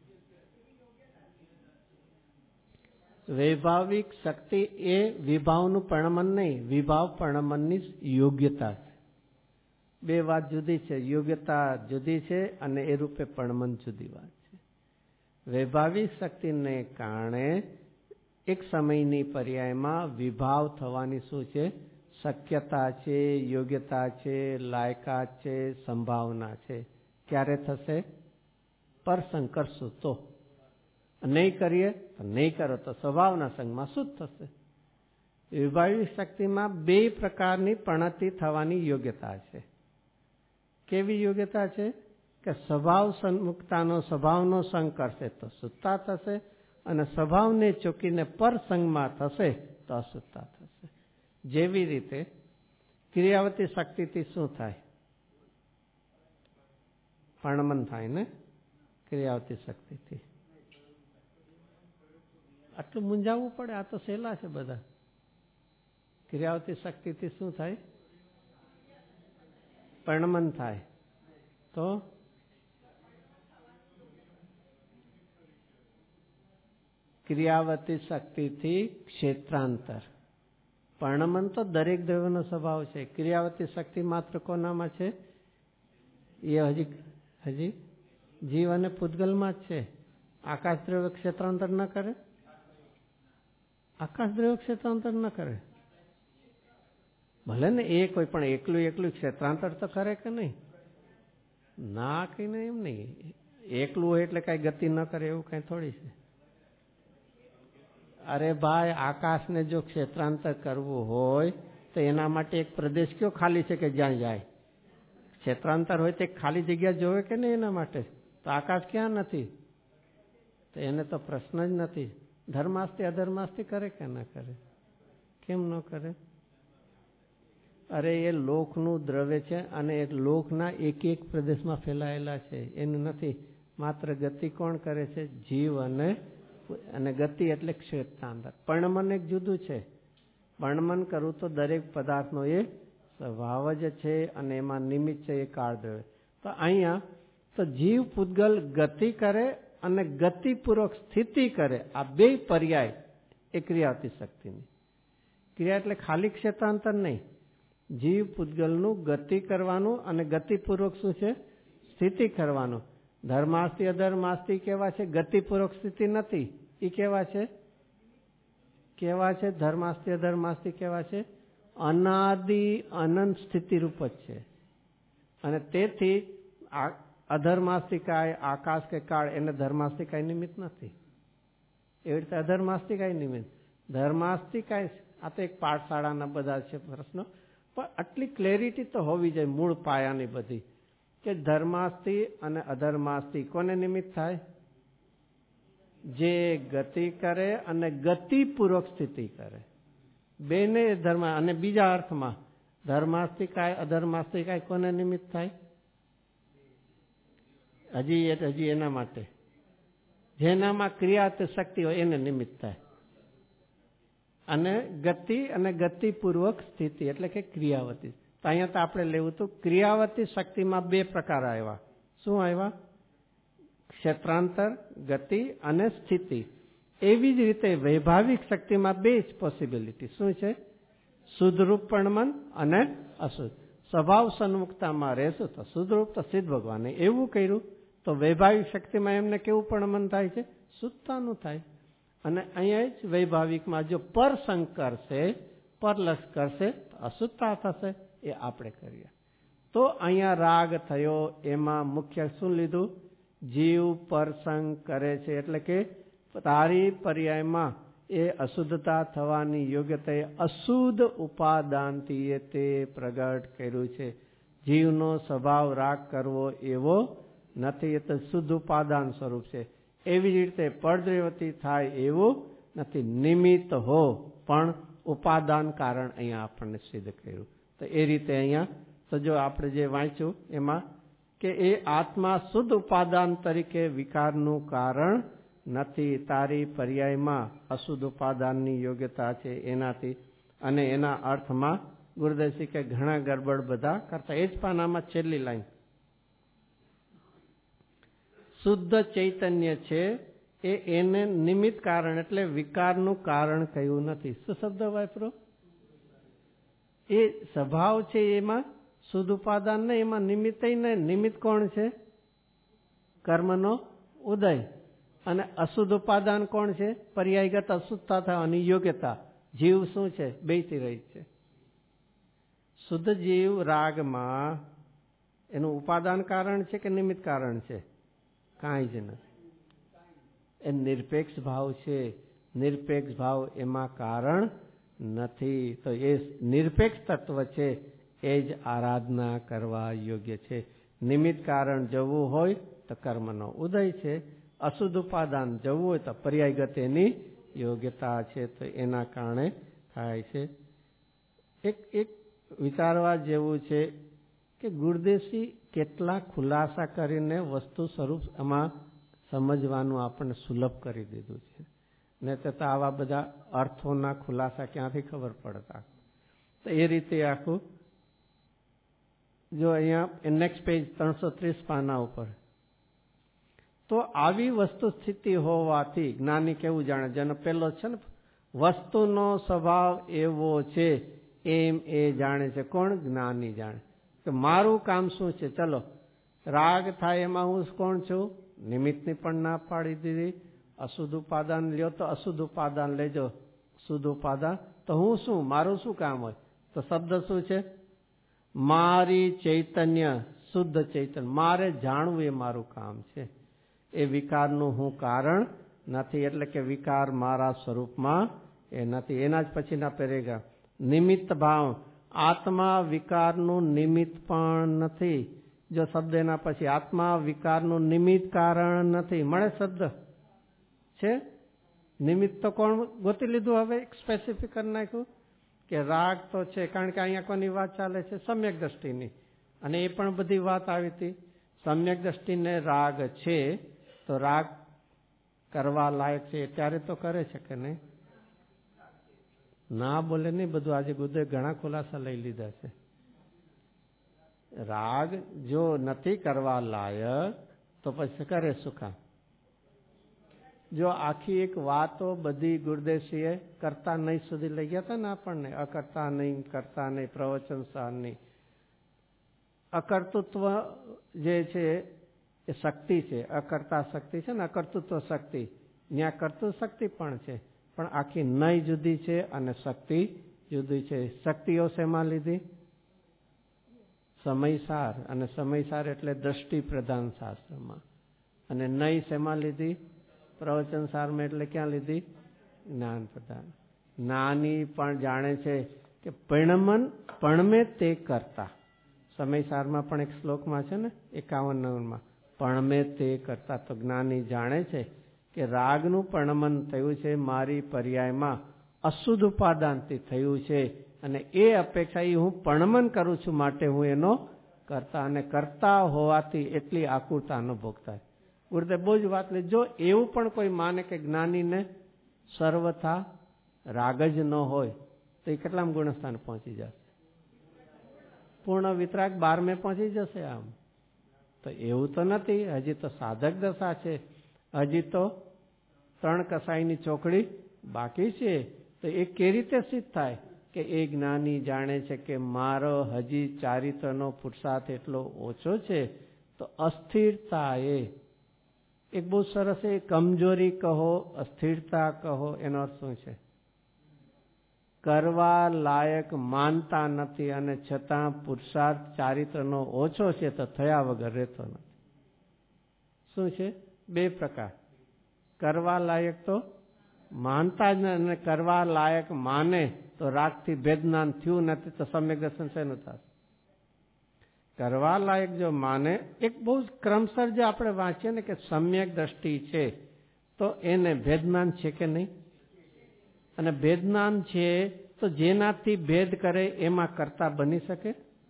વૈભાવિક શક્તિ એ વિભાવનું પરિણમન નહીં, વિભાવ પરિણમનની યોગ્યતા છે. બે વાત જુદી છે. યોગ્યતા જુદી છે અને એ રૂપે પરિણમન જુદી વાત છે. વૈભાવિક શક્તિને કારણે એક સમયની પર્યાયમાં વિભાવ થવાની શું છે? શક્યતા છે, યોગ્યતા છે, લાયકાત છે, સંભાવના છે. ક્યારે થશે? પરસંગ કરશું તો. નહીં કરીએ તો નહીં કરો તો સ્વભાવના સંગમાં શું થશે? વૈભાવિક શક્તિમાં બે પ્રકારની પ્રણતિ થવાની યોગ્યતા છે. કેવી યોગ્યતા છે? કે સ્વભાવ સન્મુખતાનો સ્વભાવનો સંગ કરશે તો શુદ્ધતા થશે, અને સ્વભાવને ચૂકીને પરસંગમાં થશે તો અશુદ્ધતા થશે. જેવી રીતે ક્રિયાવતી શક્તિથી શું થાય? પરિણમન થાય ને ક્રિયાવતી શક્તિથી. આટલું મૂંઝાવવું પડે? આ તો સહેલા છે બધા. ક્રિયાવતી શક્તિથી શું થાય? પરિણમન થાય. તો ક્રિયાવતી શક્તિથી ક્ષેત્રાંતર. પરિણમન તો દરેક દ્રવ્યનો સ્વભાવ છે. ક્રિયાવતી શક્તિ માત્ર કોનામાં છે? એ હજી હજી જીવ અને પૂતગલમાં જ છે. આકાશ દ્રવ્ય ક્ષેત્રાંતર ન કરે? આકાશ દ્રવ્ય ક્ષેત્રાંતર ન કરે. ભલે ને એ કોઈ પણ એકલું એકલું ક્ષેત્રાંતર તો કરે કે નહીં? ના, કઈ નહીં, એમ નહીં. એકલું હોય એટલે કઈ ગતિ ન કરે એવું કઈ થોડી છે. અરે ભાઈ, આકાશને જો ક્ષેત્રાંતર કરવું હોય તો એના માટે એક પ્રદેશ કયો ખાલી છે કે જ્યાં જાય? ક્ષેત્રાંતર હોય તો ખાલી જગ્યા જોવે કે નહીં એના માટે? તો આકાશ ક્યાં નથી? તો એને તો પ્રશ્ન જ નથી. ધર્માસ્તી અધર્માસ્તી કરે કે ના કરે? કેમ ન કરે? અરે એ લોકનું દ્રવ્ય છે અને એ લોકના એક એક પ્રદેશમાં ફેલાયેલા છે. એનું નથી. માત્ર ગતિ કોણ કરે છે? જીવ અને અને ગતિ એટલે ક્ષેત્રાંતર. પરિણમન એક જુદું છે. પરિણમન કરવું તો દરેક પદાર્થનો એ સ્વભાવ જ છે અને એમાં નિમિત્ત છે એ કાળ દ્રવ્ય. તો અહીંયા તો જીવ પૂતગલ ગતિ કરે અને ગતિપૂર્વક સ્થિતિ કરે. આ બે પર્યાય એ ક્રિયાવતી શક્તિની. ક્રિયા એટલે ખાલી ક્ષેત્રાંતર નહીં. જીવ પૂતગલનું ગતિ કરવાનું અને ગતિપૂર્વક શું છે? સ્થિતિ કરવાનું. ધર્માસ્તી અધર્માસ્તી કેવા છે? ગતિપૂર્વક સ્થિતિ નથી. એ કેવા છે? કેવા છે? ધર્માસ્તી અધર્માસ્તી કેવા છે? અનાદિ અનંત સ્થિતિ રૂપ જ છે. અને તેથી અધર્માસ્તિકાય આકાશ કે કાળ એને ધર્માસ્તિકાય નિમિત્ત નથી. એવી રીતે અધર્માસ્તિકાય નિમિત્ત. ધર્માસ્તિકાય આ તો એક પાઠશાળાના બધા છે પ્રશ્નો, પણ આટલી ક્લેરિટી તો હોવી જોઈએ મૂળ પાયાની બધી, કે ધર્માસ્તી અને અધર્માસ્તી કોને નિમિત્ત થાય? જે ગતિ કરે અને ગતિપૂર્વક સ્થિતિ કરે. બેને ધર્મ. અને બીજા અર્થમાં ધર્માસ્તિકાય અધર્માસ્તિકાય કોને નિમિત્ત થાય? હજી હજી એના માટે જેનામાં ક્રિયા શક્તિ હોય એને નિમિત્ત થાય. અને ગતિ અને ગતિપૂર્વક સ્થિતિ એટલે કે ક્રિયાવતી. તો અહીંયા તો આપણે લેવું હતું ક્રિયાવતી શક્તિમાં બે પ્રકાર આવ્યા. શું આવ્યા? ક્ષેત્રાંતર, ગતિ અને સ્થિતિ. એવી જ રીતે વૈભાવિક શક્તિમાં બે જ પોસિબિલિટી. શું છે? શુદ્ધરૂપ પરિણમન અને અશુદ્ધ. સ્વભાવ સન્મુખતામાં રહેશું તો શુદ્ધરૂપ તો સિદ્ધ ભગવાને એવું કર્યું. તો વૈભાવિક શક્તિમાં એમને કેવું પરિણમન થાય છે? શુદ્ધતાનું થાય. અને અહીંયા જ વૈભાવિકમાં જો પરસંગ કરશે, પરલક્ષ કરશે તો અશુદ્ધતા થશે. એ આપણે કરીએ. તો અહીંયા રાગ થયો. એમાં મુખ્ય શું લીધું? જીવ પરસંગ કરે છે એટલે કે તારી પર્યાયમાં એ અશુદ્ધતા થવાની યોગ્યતા અશુદ્ધ ઉપાદાનથી એ તે પ્રગટ કર્યું છે. જીવનો સ્વભાવ રાગ કરવો એવો નથી. એ તો શુદ્ધ ઉપાદાન સ્વરૂપ છે. એવી જ રીતે પડદ્રવ્યવતી થાય એવું નથી. નિમિત્ત હો પણ ઉપાદાન કારણ અહીંયા આપણને સિદ્ધ કર્યું. તો એ રીતે અહીંયા તો જો આપણે જે વાંચ્યું એમાં કે એ આત્મા શુદ્ધ ઉપાદાન તરીકે વિકારનું કારણ નથી. તારી પર્યાયમાં અશુદ્ધ ઉપાદાનની યોગ્યતા છે એનાથી. અને એના અર્થમાં ગુરુદેવજી કે ઘણા ગરબડ બધા કરતા. એ જ પાનામાં છેલ્લી લાઈન શુદ્ધ ચૈતન્ય છે એ એને નિમિત્ત કારણ એટલે વિકારનું કારણ કહ્યું નથી. શું શબ્દ વાપરો? એ સ્વભાવ છે એમાં શુદ્ધ ઉપાદાન નહીં, એમાં નિમિત્ત નહીં. નિમિત્ત કોણ છે? કર્મનો ઉદય. અને અશુદ્ધ ઉપાદાન કોણ છે? પર્યાયગત અશુદ્ધતા થવાની યોગ્યતા. જીવ શું છે? બેથી રહી છે. શુદ્ધ જીવ રાગમાં એનું ઉપાદાન કારણ છે કે નિમિત્ત કારણ છે? કાંઈ જ નથી. એ નિરપેક્ષ ભાવ છે. નિરપેક્ષ ભાવ એમાં કારણ નથી. તો એ નિરપેક્ષ તત્વ છે એ જ આરાધના કરવા યોગ્ય છે. નિમિત્ત કારણ જવું હોય તો કર્મનો ઉદય છે. અશુદ્ધ ઉપાદાન જવું હોય તો પર્યાયગત એની યોગ્યતા છે. તો એના કારણે થાય છે. એક એક વિચારવા જેવું છે કે ગુરુદેવજી કેટલા ખુલાસા કરીને વસ્તુ સ્વરૂપ આમાં સમજવાનું આપણને સુલભ કરી દીધું છે. ને તો આવા બધા અર્થોના ખુલાસા ક્યાંથી ખબર પડતા. તો એ રીતે આખું જો અહીંયા નેક્સ્ટ પેજ ત્રણસો ત્રીસ પાના ઉપર, તો આવી વસ્તુ સ્થિતિ હોવાથી જ્ઞાની કેવું જાણે, જેનો પેલો છે ને, વસ્તુનો સ્વભાવ એવો છે એમ એ જાણે છે. કોણ? જ્ઞાની જાણે કે મારું કામ શું છે. ચલો રાગ થાય એમાં હું કોણ છું? નિમિત્તની પણ ના પાડી દીધી. અશુદ્ધ ઉપાદાન લ્યો તો અશુદ્ધ ઉપાદાન લેજો, શુદ્ધ ઉપાદાન તો હું શું, મારું શું કામ હોય? તો શબ્દ શું છે? મારી ચૈતન્ય, શુદ્ધ ચૈતન્ય, મારે જાણવું એ મારું કામ છે. એ વિકારનું હું કારણ નથી, એટલે કે વિકાર મારા સ્વરૂપમાં એ નથી. એના જ પછીના પેરેગ્રાફ, નિમિત્ત ભાવ, આત્મા વિકારનું નિમિત્ત પણ નથી. જો શબ્દ એના પછી, આત્મા વિકારનું નિમિત્ત કારણ નથી. મળે શબ્દ છે? નિમિત્ત તો કોણ ગોતી લીધું? હવે સ્પેસિફિક કરી નાખ્યું કે રાગ તો છે, કારણ કે અહીંયા કોની વાત ચાલે છે? સમ્યક દ્રષ્ટિની. અને એ પણ બધી વાત આવી હતી. સમ્યક દ્રષ્ટિને રાગ છે તો રાગ કરવા લાયક છે ત્યારે તો કરે છે કે નહીં? ના બોલે નહીં. બધું આજે ગુદે ઘણા ખુલાસા લઈ લીધા છે. રાગ જો નથી કરવા લાયક તો પછી કરે શું કામ? જો આખી એક વાતો બધી ગુરુદેવશ્રીએ કરતા નહીં સુધી લઈ ગયા હતા ને આપણને, અકર્તા નહીં, કરતા નહીં, પ્રવચન સારની. અકર્તૃત્વ જે છે એ શક્તિ છે, અકર્તા શક્તિ છે ને, અકર્તૃત્વ શક્તિ. ત્યાં કર્તૃ શક્તિ પણ છે, પણ આખી નય જુદી છે અને શક્તિ જુદી છે. શક્તિઓ શેમાં લીધી? સમયસાર, અને સમયસાર એટલે દ્રષ્ટિ પ્રધાન શાસ્ત્રમાં. અને નય શેમાં લીધી? પ્રવચન સારમાં. એટલે ક્યાં લીધી? જ્ઞાન પ્રધાન. જ્ઞાની પણ જાણે છે કે પરિણમન પણમે તે કરતા. સમયસારમાં પણ એક શ્લોકમાં છે ને, એકાવન નવમાં, પણમે તે કરતા. તો જ્ઞાની જાણે છે કે રાગનું પરિણમન થયું છે મારી પર્યાયમાં, અશુદ્ધ ઉપાદાનથી થયું છે, અને એ અપેક્ષા એ હું પરિણમન કરું છું, માટે હું એનો કરતા, અને કરતા હોવાથી એટલી આકુરતા અનુભવ થાય. ગુરુદેવ બહુ જ વાત લે. જો એવું પણ કોઈ માને કે જ્ઞાનીને સર્વથા રાગ જ ન હોય તો એ કેટલામ ગુણસ્થાન પહોંચી જશે? પૂર્ણ વિતરાગ બારમે પહોંચી જશે. આમ તો એવું તો નથી. હજી તો સાધક દશા છે. હજી તો ત્રણ કસાઈની ચોકડી બાકી છે. તો એ કેવી રીતે સિદ્ધ થાય? કે એ જ્ઞાની જાણે છે કે મારો હજી ચારિત્રનો પુરુષાર્થ એટલો ઓછો છે. તો અસ્થિરતા એ એક બહુ સરસ એ કમજોરી કહો, અસ્થિરતા કહો, એનો અર્થ શું છે? કરવા લાયક માનતા નથી, અને છતાં પુરુષાર્થ ચારિત્રનો ઓછો છે તો થયા વગર રહેતો નથી. શું છે? બે પ્રકાર. કરવા લાયક તો માનતા જ નથી, અને કરવા લાયક માને તો રાગથી ભેદનાન થયું નથી તો સમ્યક દર્શન શેનું થશે? કરવા લાયક જો માને, એક બહુ ક્રમસર જે આપણે વાંચીએ ને કે સમ્યક દ્રષ્ટિ છે તો એને ભેદનાન છે કે નહીં? અને ભેદનાન છે તો જેનાથી ભેદ કરે એમાં કરતા બની શકે?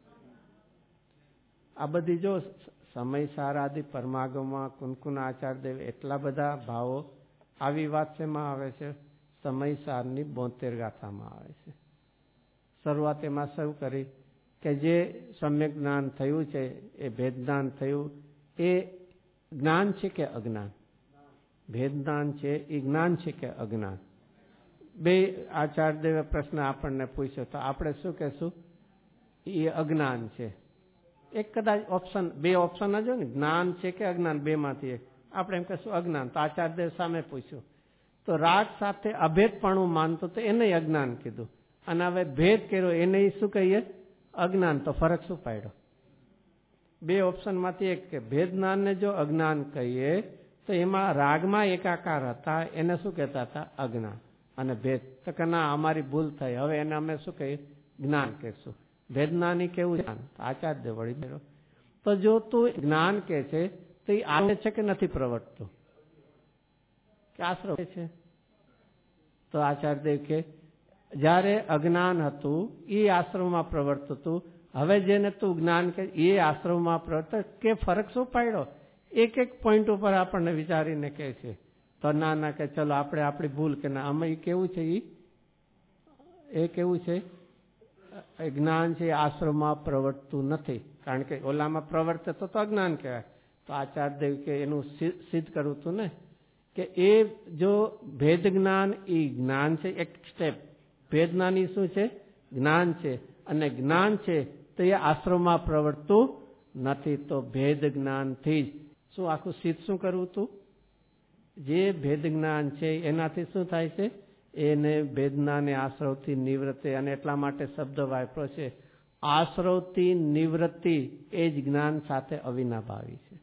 આ બધી જો સમયસાર આદિ પરમાગમમાં કુનકુન આચાર્યદેવ એટલા બધા ભાવો, આવી વાત શેમાં આવે છે? સમયસારની બોતેર ગાથામાં આવે છે. શરૂઆત એમાં શરૂ કરી કે જે સમ્યક જ્ઞાન થયું છે, એ ભેદ જ્ઞાન થયું, એ જ્ઞાન છે કે અજ્ઞાન? ભેદ જ્ઞાન છે એ જ્ઞાન છે કે અજ્ઞાન? બે આચાર્યદેવે પ્રશ્ન આપણને પૂછ્યો તો આપણે શું કહેશું? એ અજ્ઞાન છે. એક કદાચ ઓપ્શન, બે ઓપ્શન જ હોય ને, જ્ઞાન છે કે અજ્ઞાન, બે માંથી એક. આપણે એમ કહેશું અજ્ઞાન. તો આચાર્યદેવ સામે પૂછ્યું તો રાગ સાથે અભેદપણું માનતો તો એને અજ્ઞાન કીધું, અને હવે ભેદ કર્યો એને શું કહીએ? અજ્ઞાન. તો ફરક શું પાડ્યો? બે ઓપ્શન માંથી એક. કે ભેદ જ્ઞાનને જો અજ્ઞાન કહીએ તો એમાં રાગમાં એકાકાર હતા, એને શું કહેતા હતા? અજ્ઞાન. અને ભેદ તો કે ના, અમારી ભૂલ થઈ, હવે એને અમે શું કહીએ? જ્ઞાન કહેશું. ભેદ જ્ઞાની કેવું છે? આચાર્ય વળી મેળો. તો જો તું જ્ઞાન કે છે તો એ આવે છે કે નથી પ્રવર્તતું? કે આશ્રવ છે? તો આચાર્યદેવ કે જ્યારે અજ્ઞાન હતું એ આશ્રમમાં પ્રવર્તતું, હવે જેને તું જ્ઞાન કે એ આશ્રમમાં પ્રવર્ત, કે ફરક શું પાડ્યો? એક એક પોઈન્ટ ઉપર આપણને વિચારીને કહે છે. તો તો ના ના કે ચલો આપણે આપણી ભૂલ કે ના આમાં એ કેવું છે, એ કેવું છે જ્ઞાન છે આશ્રમમાં પ્રવર્તતું નથી, કારણ કે ઓલામાં પ્રવર્તે તો તો અજ્ઞાન કહેવાય. તો આચાર્યદેવ કે એનું સિદ્ધ કરવું હતું ને કે એ જો ભેદ જ્ઞાન એ જ્ઞાન છે, એક સ્ટેપ ભેદ જ્ઞાન એ શું છે, જ્ઞાન છે, અને જ્ઞાન છે તો એ આશ્રમમાં પ્રવર્તતું નથી. તો ભેદ જ્ઞાનથી જ શું આખું સિદ્ધ શું કરવું હતું, જે ભેદ જ્ઞાન છે એનાથી શું થાય છે, એને ભેદનાને આશ્રવથી નિવૃત્તિ, અને એટલા માટે શબ્દ વાપરો છે આશ્રવથી નિવૃત્તિ એ જ જ્ઞાન સાથે અવિનાભાવી છે.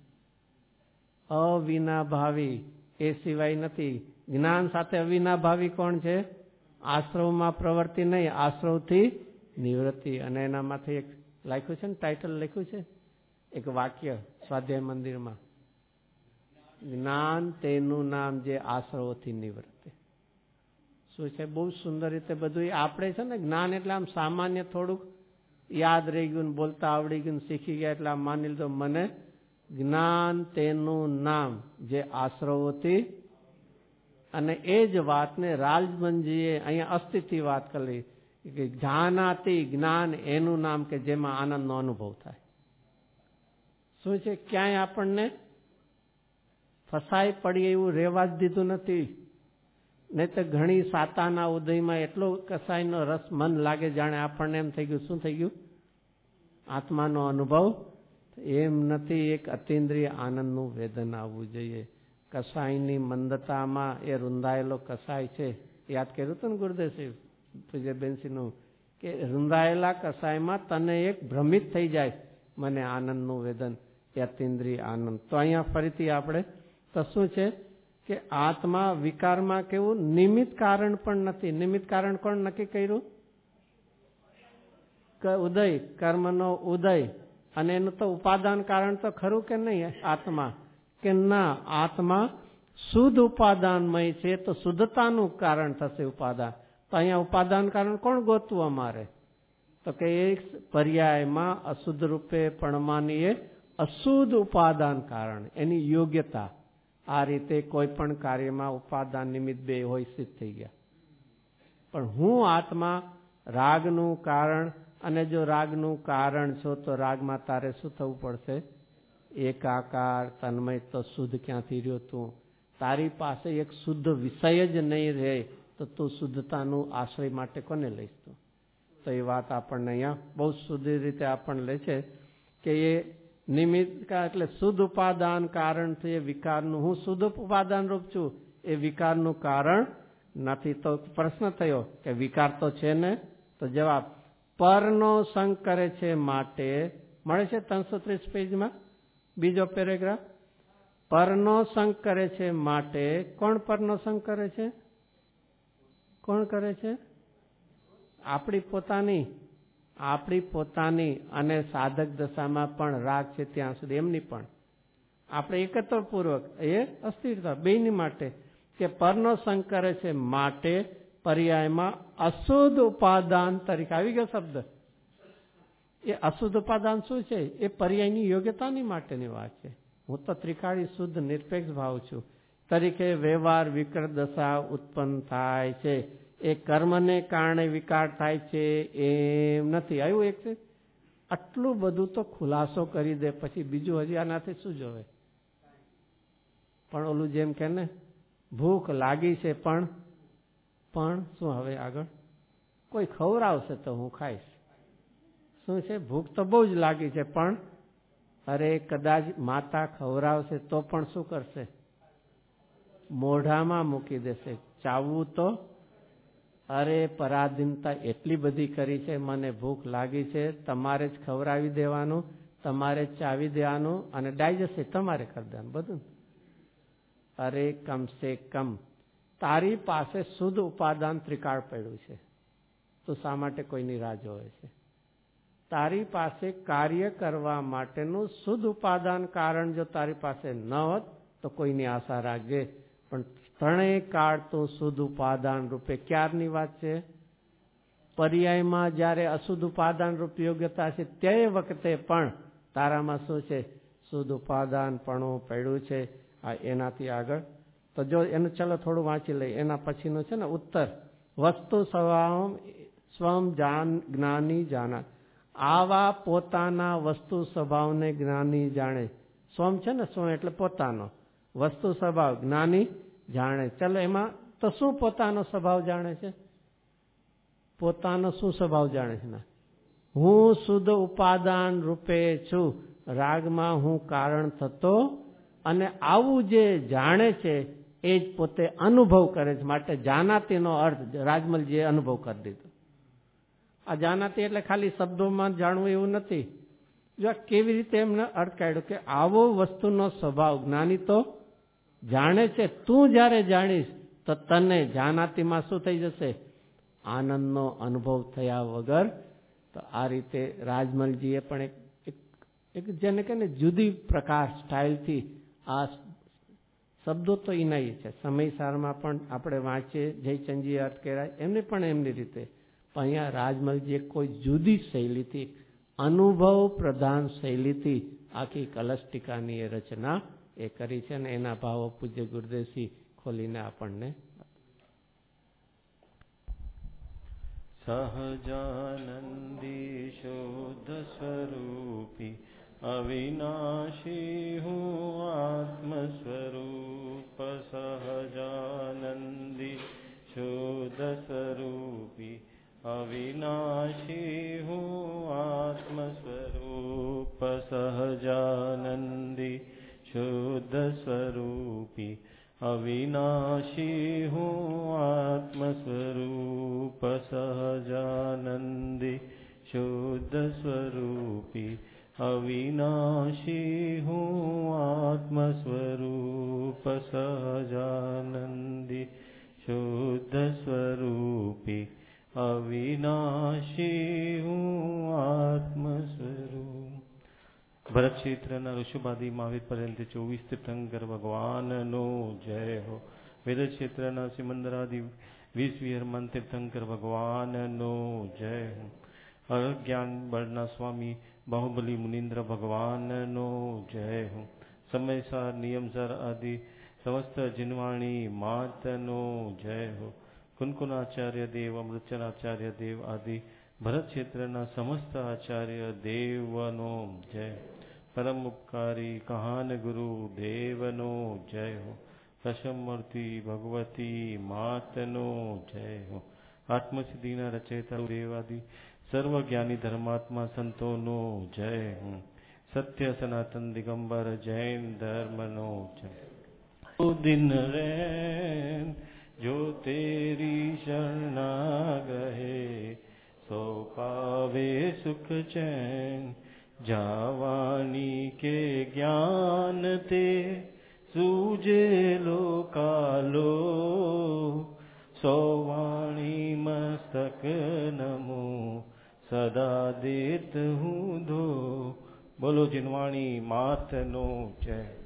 અવિનાભાવી એ સિવાય નથી. જ્ઞાન સાથે અવિનાભાવી કોણ છે, આશ્રવમાં પ્રવૃત્તિ નહીં, આશ્રવથી નિવૃત્તિ. અને એનામાંથી એક લખ્યું છે ને, ટાઇટલ લખ્યું છે એક વાક્ય સ્વાધ્યાય મંદિરમાં, જ્ઞાન તેનું નામ જે આશ્રવોથી નિવૃત્તિ. શું છે, બહુ સુંદર રીતે બધું આપણે છે ને, જ્ઞાન એટલે આમ સામાન્ય થોડુંક યાદ રહી ગયું, બોલતા આવડી ગયું, શીખી ગયા એટલે આમ માની લીધું. મને જ્ઞાન તેનું નામ જે આશ્રવોથી, અને એ જ વાતને રાજમનજીએ અહીંયા અસ્થિથી વાત કરી કે જાનાતી જ્ઞાન એનું નામ કે જેમાં આનંદનો અનુભવ થાય. શું છે, ક્યાંય આપણને ફસાઈ પડી એવું રહેવા જ દીધું નથી. નહીં તો ઘણી સાતાના ઉદયમાં એટલો કસાઈનો રસ મન લાગે જાણે આપણને એમ થઈ ગયું, શું થઈ ગયું, આત્માનો અનુભવ. એમ નથી, એક અતિન્દ્રિય આનંદનું વેદન આવવું જોઈએ. કસાઈની મંદતામાં એ રૂંધાયેલો કસાય છે, યાદ કર્યું હતું ને ગુરુદેવ પૂજ્ય બેનસીનું, કે રૂંધાયેલા કસાયમાં તને એક ભ્રમિત થઈ જાય, મને આનંદનું વેદન, એ અતિન્દ્રિય આનંદ. તો અહીંયા ફરીથી આપણે તો શું છે કે આત્મા વિકારમાં કેવું નિમિત્ત કારણ પણ નથી. નિમિત્ત કારણ કોણ નક્કી કર્યું, ઉદય, કર્મનો ઉદય, અને એનું તો ઉપાદાન કારણ તો ખરું કે નહીં આત્મા, કે ના આત્મા શુદ્ધ ઉપાદાનમય છે, તો શુદ્ધતાનું કારણ થશે ઉપાદાન. તો અહીંયા ઉપાદાન કારણ કોણ ગોતવું અમારે, તો કે એક પર્યાયમાં અશુદ્ધ રૂપે પરમાનીએ અશુદ્ધ ઉપાદાન કારણ, એની યોગ્યતા. આ રીતે કોઈ પણ કાર્યમાં ઉપાદાન નિમિત્ત બે હોય, સિદ્ધ થઈ ગયા. પણ હું આત્મા રાગનું કારણ, અને જો રાગનું કારણ છો તો રાગમાં તારે શું થવું પડશે, એકાકાર તન્મય. તો શુદ્ધ ક્યાંથી રહ્યો તું, તારી પાસે એક શુદ્ધ વિષય જ નહીં રહે તો તું શુદ્ધતાનું આશ્રય માટે કોને લઈશ તું. તો એ વાત આપણને અહીંયા બહુ શુદ્ધ રીતે આપણને લે છે કે એ નિમિત્ત એટલે શુદ્ધ ઉપાદાન કારણ છે વિકારનું. હું શુદ્ધ ઉપાદાન રૂપ છું, એ વિકારનું કારણ નથી. તો પ્રશ્ન થયો કે વિકાર તો છે ને, તો જવાબ પરનો સંગ કરે છે માટે મળે છે ત્રણસો ત્રીસ પેજમાં બીજો પેરેગ્રાફ. પરનો સંગ કરે છે માટે, કોણ પરનો સંગ કરે છે, કોણ કરે છે, આપણી પોતાની, આપણી પોતાની. અને સાધક દશામાં પણ રાગ છે ત્યાં સુધી એમની પણ આપણે એકત્ર પૂર્વક એ અસ્થિરતા બેની માટે કે પરનો સંગ કરે છે માટે પર્યાયમાં અશુદ્ધ ઉપાદાન તરીકે આવી ગયો શબ્દ. એ અશુદ્ધ ઉપાદાન શું છે, એ પર્યાયની યોગ્યતાની માટેની વાત છે. હું તો ત્રિકાળી શુદ્ધ નિરપેક્ષ ભાવ છું તરીકે વ્યવહાર વિકૃત દશા ઉત્પન્ન થાય છે. એ કર્મને કારણે વિકાર થાય છે એમ નથી. આવ્યું એક છે. આટલું બધું તો ખુલાસો કરી દે પછી બીજું હજી આનાથી શું જોવે. પણ ઓલું જેમ કે ને ભૂખ લાગી છે પણ પણ શું હવે આગળ કોઈ ખવડાવશે તો હું ખાઈશ. શું છે, ભૂખ તો બહુ જ લાગી છે પણ અરે કદાચ માતા ખવડાવશે તો પણ શું કરશે, મોઢામાં મૂકી દેશે. ચાવવું તો અરે પરાધીનતા એટલી બધી કરી છે, મને ભૂખ લાગી છે, તમારે જ ખવડાવી દેવાનું, તમારે જ ચાવી દેવાનું, અને ડાયજેસ્ટ તમારે કરી દેવાનું બધું. અરે કમસે કમ તારી પાસે શુદ્ધ ઉપાદાન ત્રિકાળ પડ્યું છે, તો શા માટે કોઈની રાહ જોવે છે? તારી પાસે કાર્ય કરવા માટેનું શુદ્ધ ઉપાદાન કારણ જો તારી પાસે ન હોત તો કોઈની આશા રાખજે. પણ ત્રણેય કાળ તો શુદ્ધ ઉપાદાન રૂપે ક્યારની વાત છે? પર્યાયમાં જ્યારે અશુદ્ધ ઉપાદાન રૂપ યોગ્યતા છે તે વખતે પણ તારામાં શું છે, શુદ્ધ ઉપાદાન પણ પડ્યું છે. આ એનાથી આગળ તો જો એનું ચલો થોડું વાંચી લઈએ. એના પછીનો છે ને ઉત્તર, વસ્તુ સ્વભાવ સ્વમ જાન જ્ઞાની જાના. આવા પોતાના વસ્તુ સ્વભાવને જ્ઞાની જાણે. સ્વમ છે ને, સ્વમ એટલે પોતાનો, વસ્તુ સ્વભાવ જ્ઞાની જાણે. ચલો એમાં તો શું પોતાનો સ્વભાવ જાણે છે? પોતાનો શું સ્વભાવ જાણે છે? હું શુદ્ધ ઉપાદાન રૂપે છું, રાગમાં હું કારણ થતો, અને આવું જે જાણે છે એ જ પોતે અનુભવ કરે છે. માટે જાનાતીનો અર્થ રાજમલજીએ અનુભવ કરી દીધો. આ જાનાતી એટલે ખાલી શબ્દોમાં જાણવું એવું નથી. જો કેવી રીતે એમને અર્થ કાઢ્યો કે આવો વસ્તુનો સ્વભાવ જ્ઞાની તો જાણે છે. તું જ્યારે જાણીશ તો તને જાનાતીમાં શું થઈ જશે? આનંદનો અનુભવ થયા વગર. તો આ રીતે રાજમલજીએ પણ એક એક જેને કે ને જુદી પ્રકાર સ્ટાઇલથી આ શબ્દો તો એના છે. સમયસારમાં પણ આપણે વાંચીએ, જયચંદજી અર્થ કહેવાય એમને પણ એમની રીતે. પણ અહીંયા રાજમલજીએ કોઈ જુદી શૈલીથી, અનુભવ પ્રધાન શૈલીથી આખી કલશ ટીકાની એ રચના એ કરી છે. અને એના ભાવો પૂજ્ય ગુરુદેવસિંહ ખોલીને આપણને. સહજાનંદી શુદ્ધ સ્વરૂપી અવિનાશી હું આત્મ સ્વરૂપ. સહજાનંદી શુદ્ધ સ્વરૂપી અવિનાશી હું આત્મ સ્વરૂપ. સહજાનંદી શુદ્ધ સ્વરૂપી અવિનાશી હું આત્મ સ્વરૂપ. સહજાનંદી શુદ્ધ સ્વરૂપી અવિનાશી હું આત્મ સ્વરૂપ. સહજાનંદી શુદ્ધ સ્વરૂપી અવિનાશી હું આત્મ સ્વરૂપ. ભરત ક્ષેત્રના ઋષભાદી મહાવીર પર્યંત ચોવીસ તીર્થંકર ભગવાનનો જય હો. વેદ ક્ષેત્રના સિમંદરાદિ વીસ વિહરમાન તીર્થંકર ભગવાનનો જય હો. અજ્ઞાન બળના સ્વામી બાહુબલી મુનિન્દ્ર ભગવાનનો જય હો. સમયસાર નિયમસર આદિ સમસ્ત જીનવાણી માતનો જય હો. કુનકુનાચાર્ય દેવ, અમૃતચરાચાર્ય દેવ આદિ ભરત ક્ષેત્રના સમસ્ત આચાર્ય દેવનો જય. પરમ ઉપકારી કહાન ગુરુ દેવનો જય હો. દશમૂર્તિ ભગવતી માતનો જય હો. આત્મસિદ્ધિના રચયિતા દેવાદિ સર્વ જ્ઞાની ધર્માત્મા સંતોનો જય હો. સત્ય સનાતન દિગંબર જૈન ધર્મનો જય. દિન રૈન જો તેરી શરણા ગહે, સો પાવે સુખ ચૈન. જાવાની કે જ્ઞાન તે સૂજે લોકાલો, સો વાણી મસ્તક નમો સદા દેત હું ધો. બોલો જીનવાણી માતનો જય.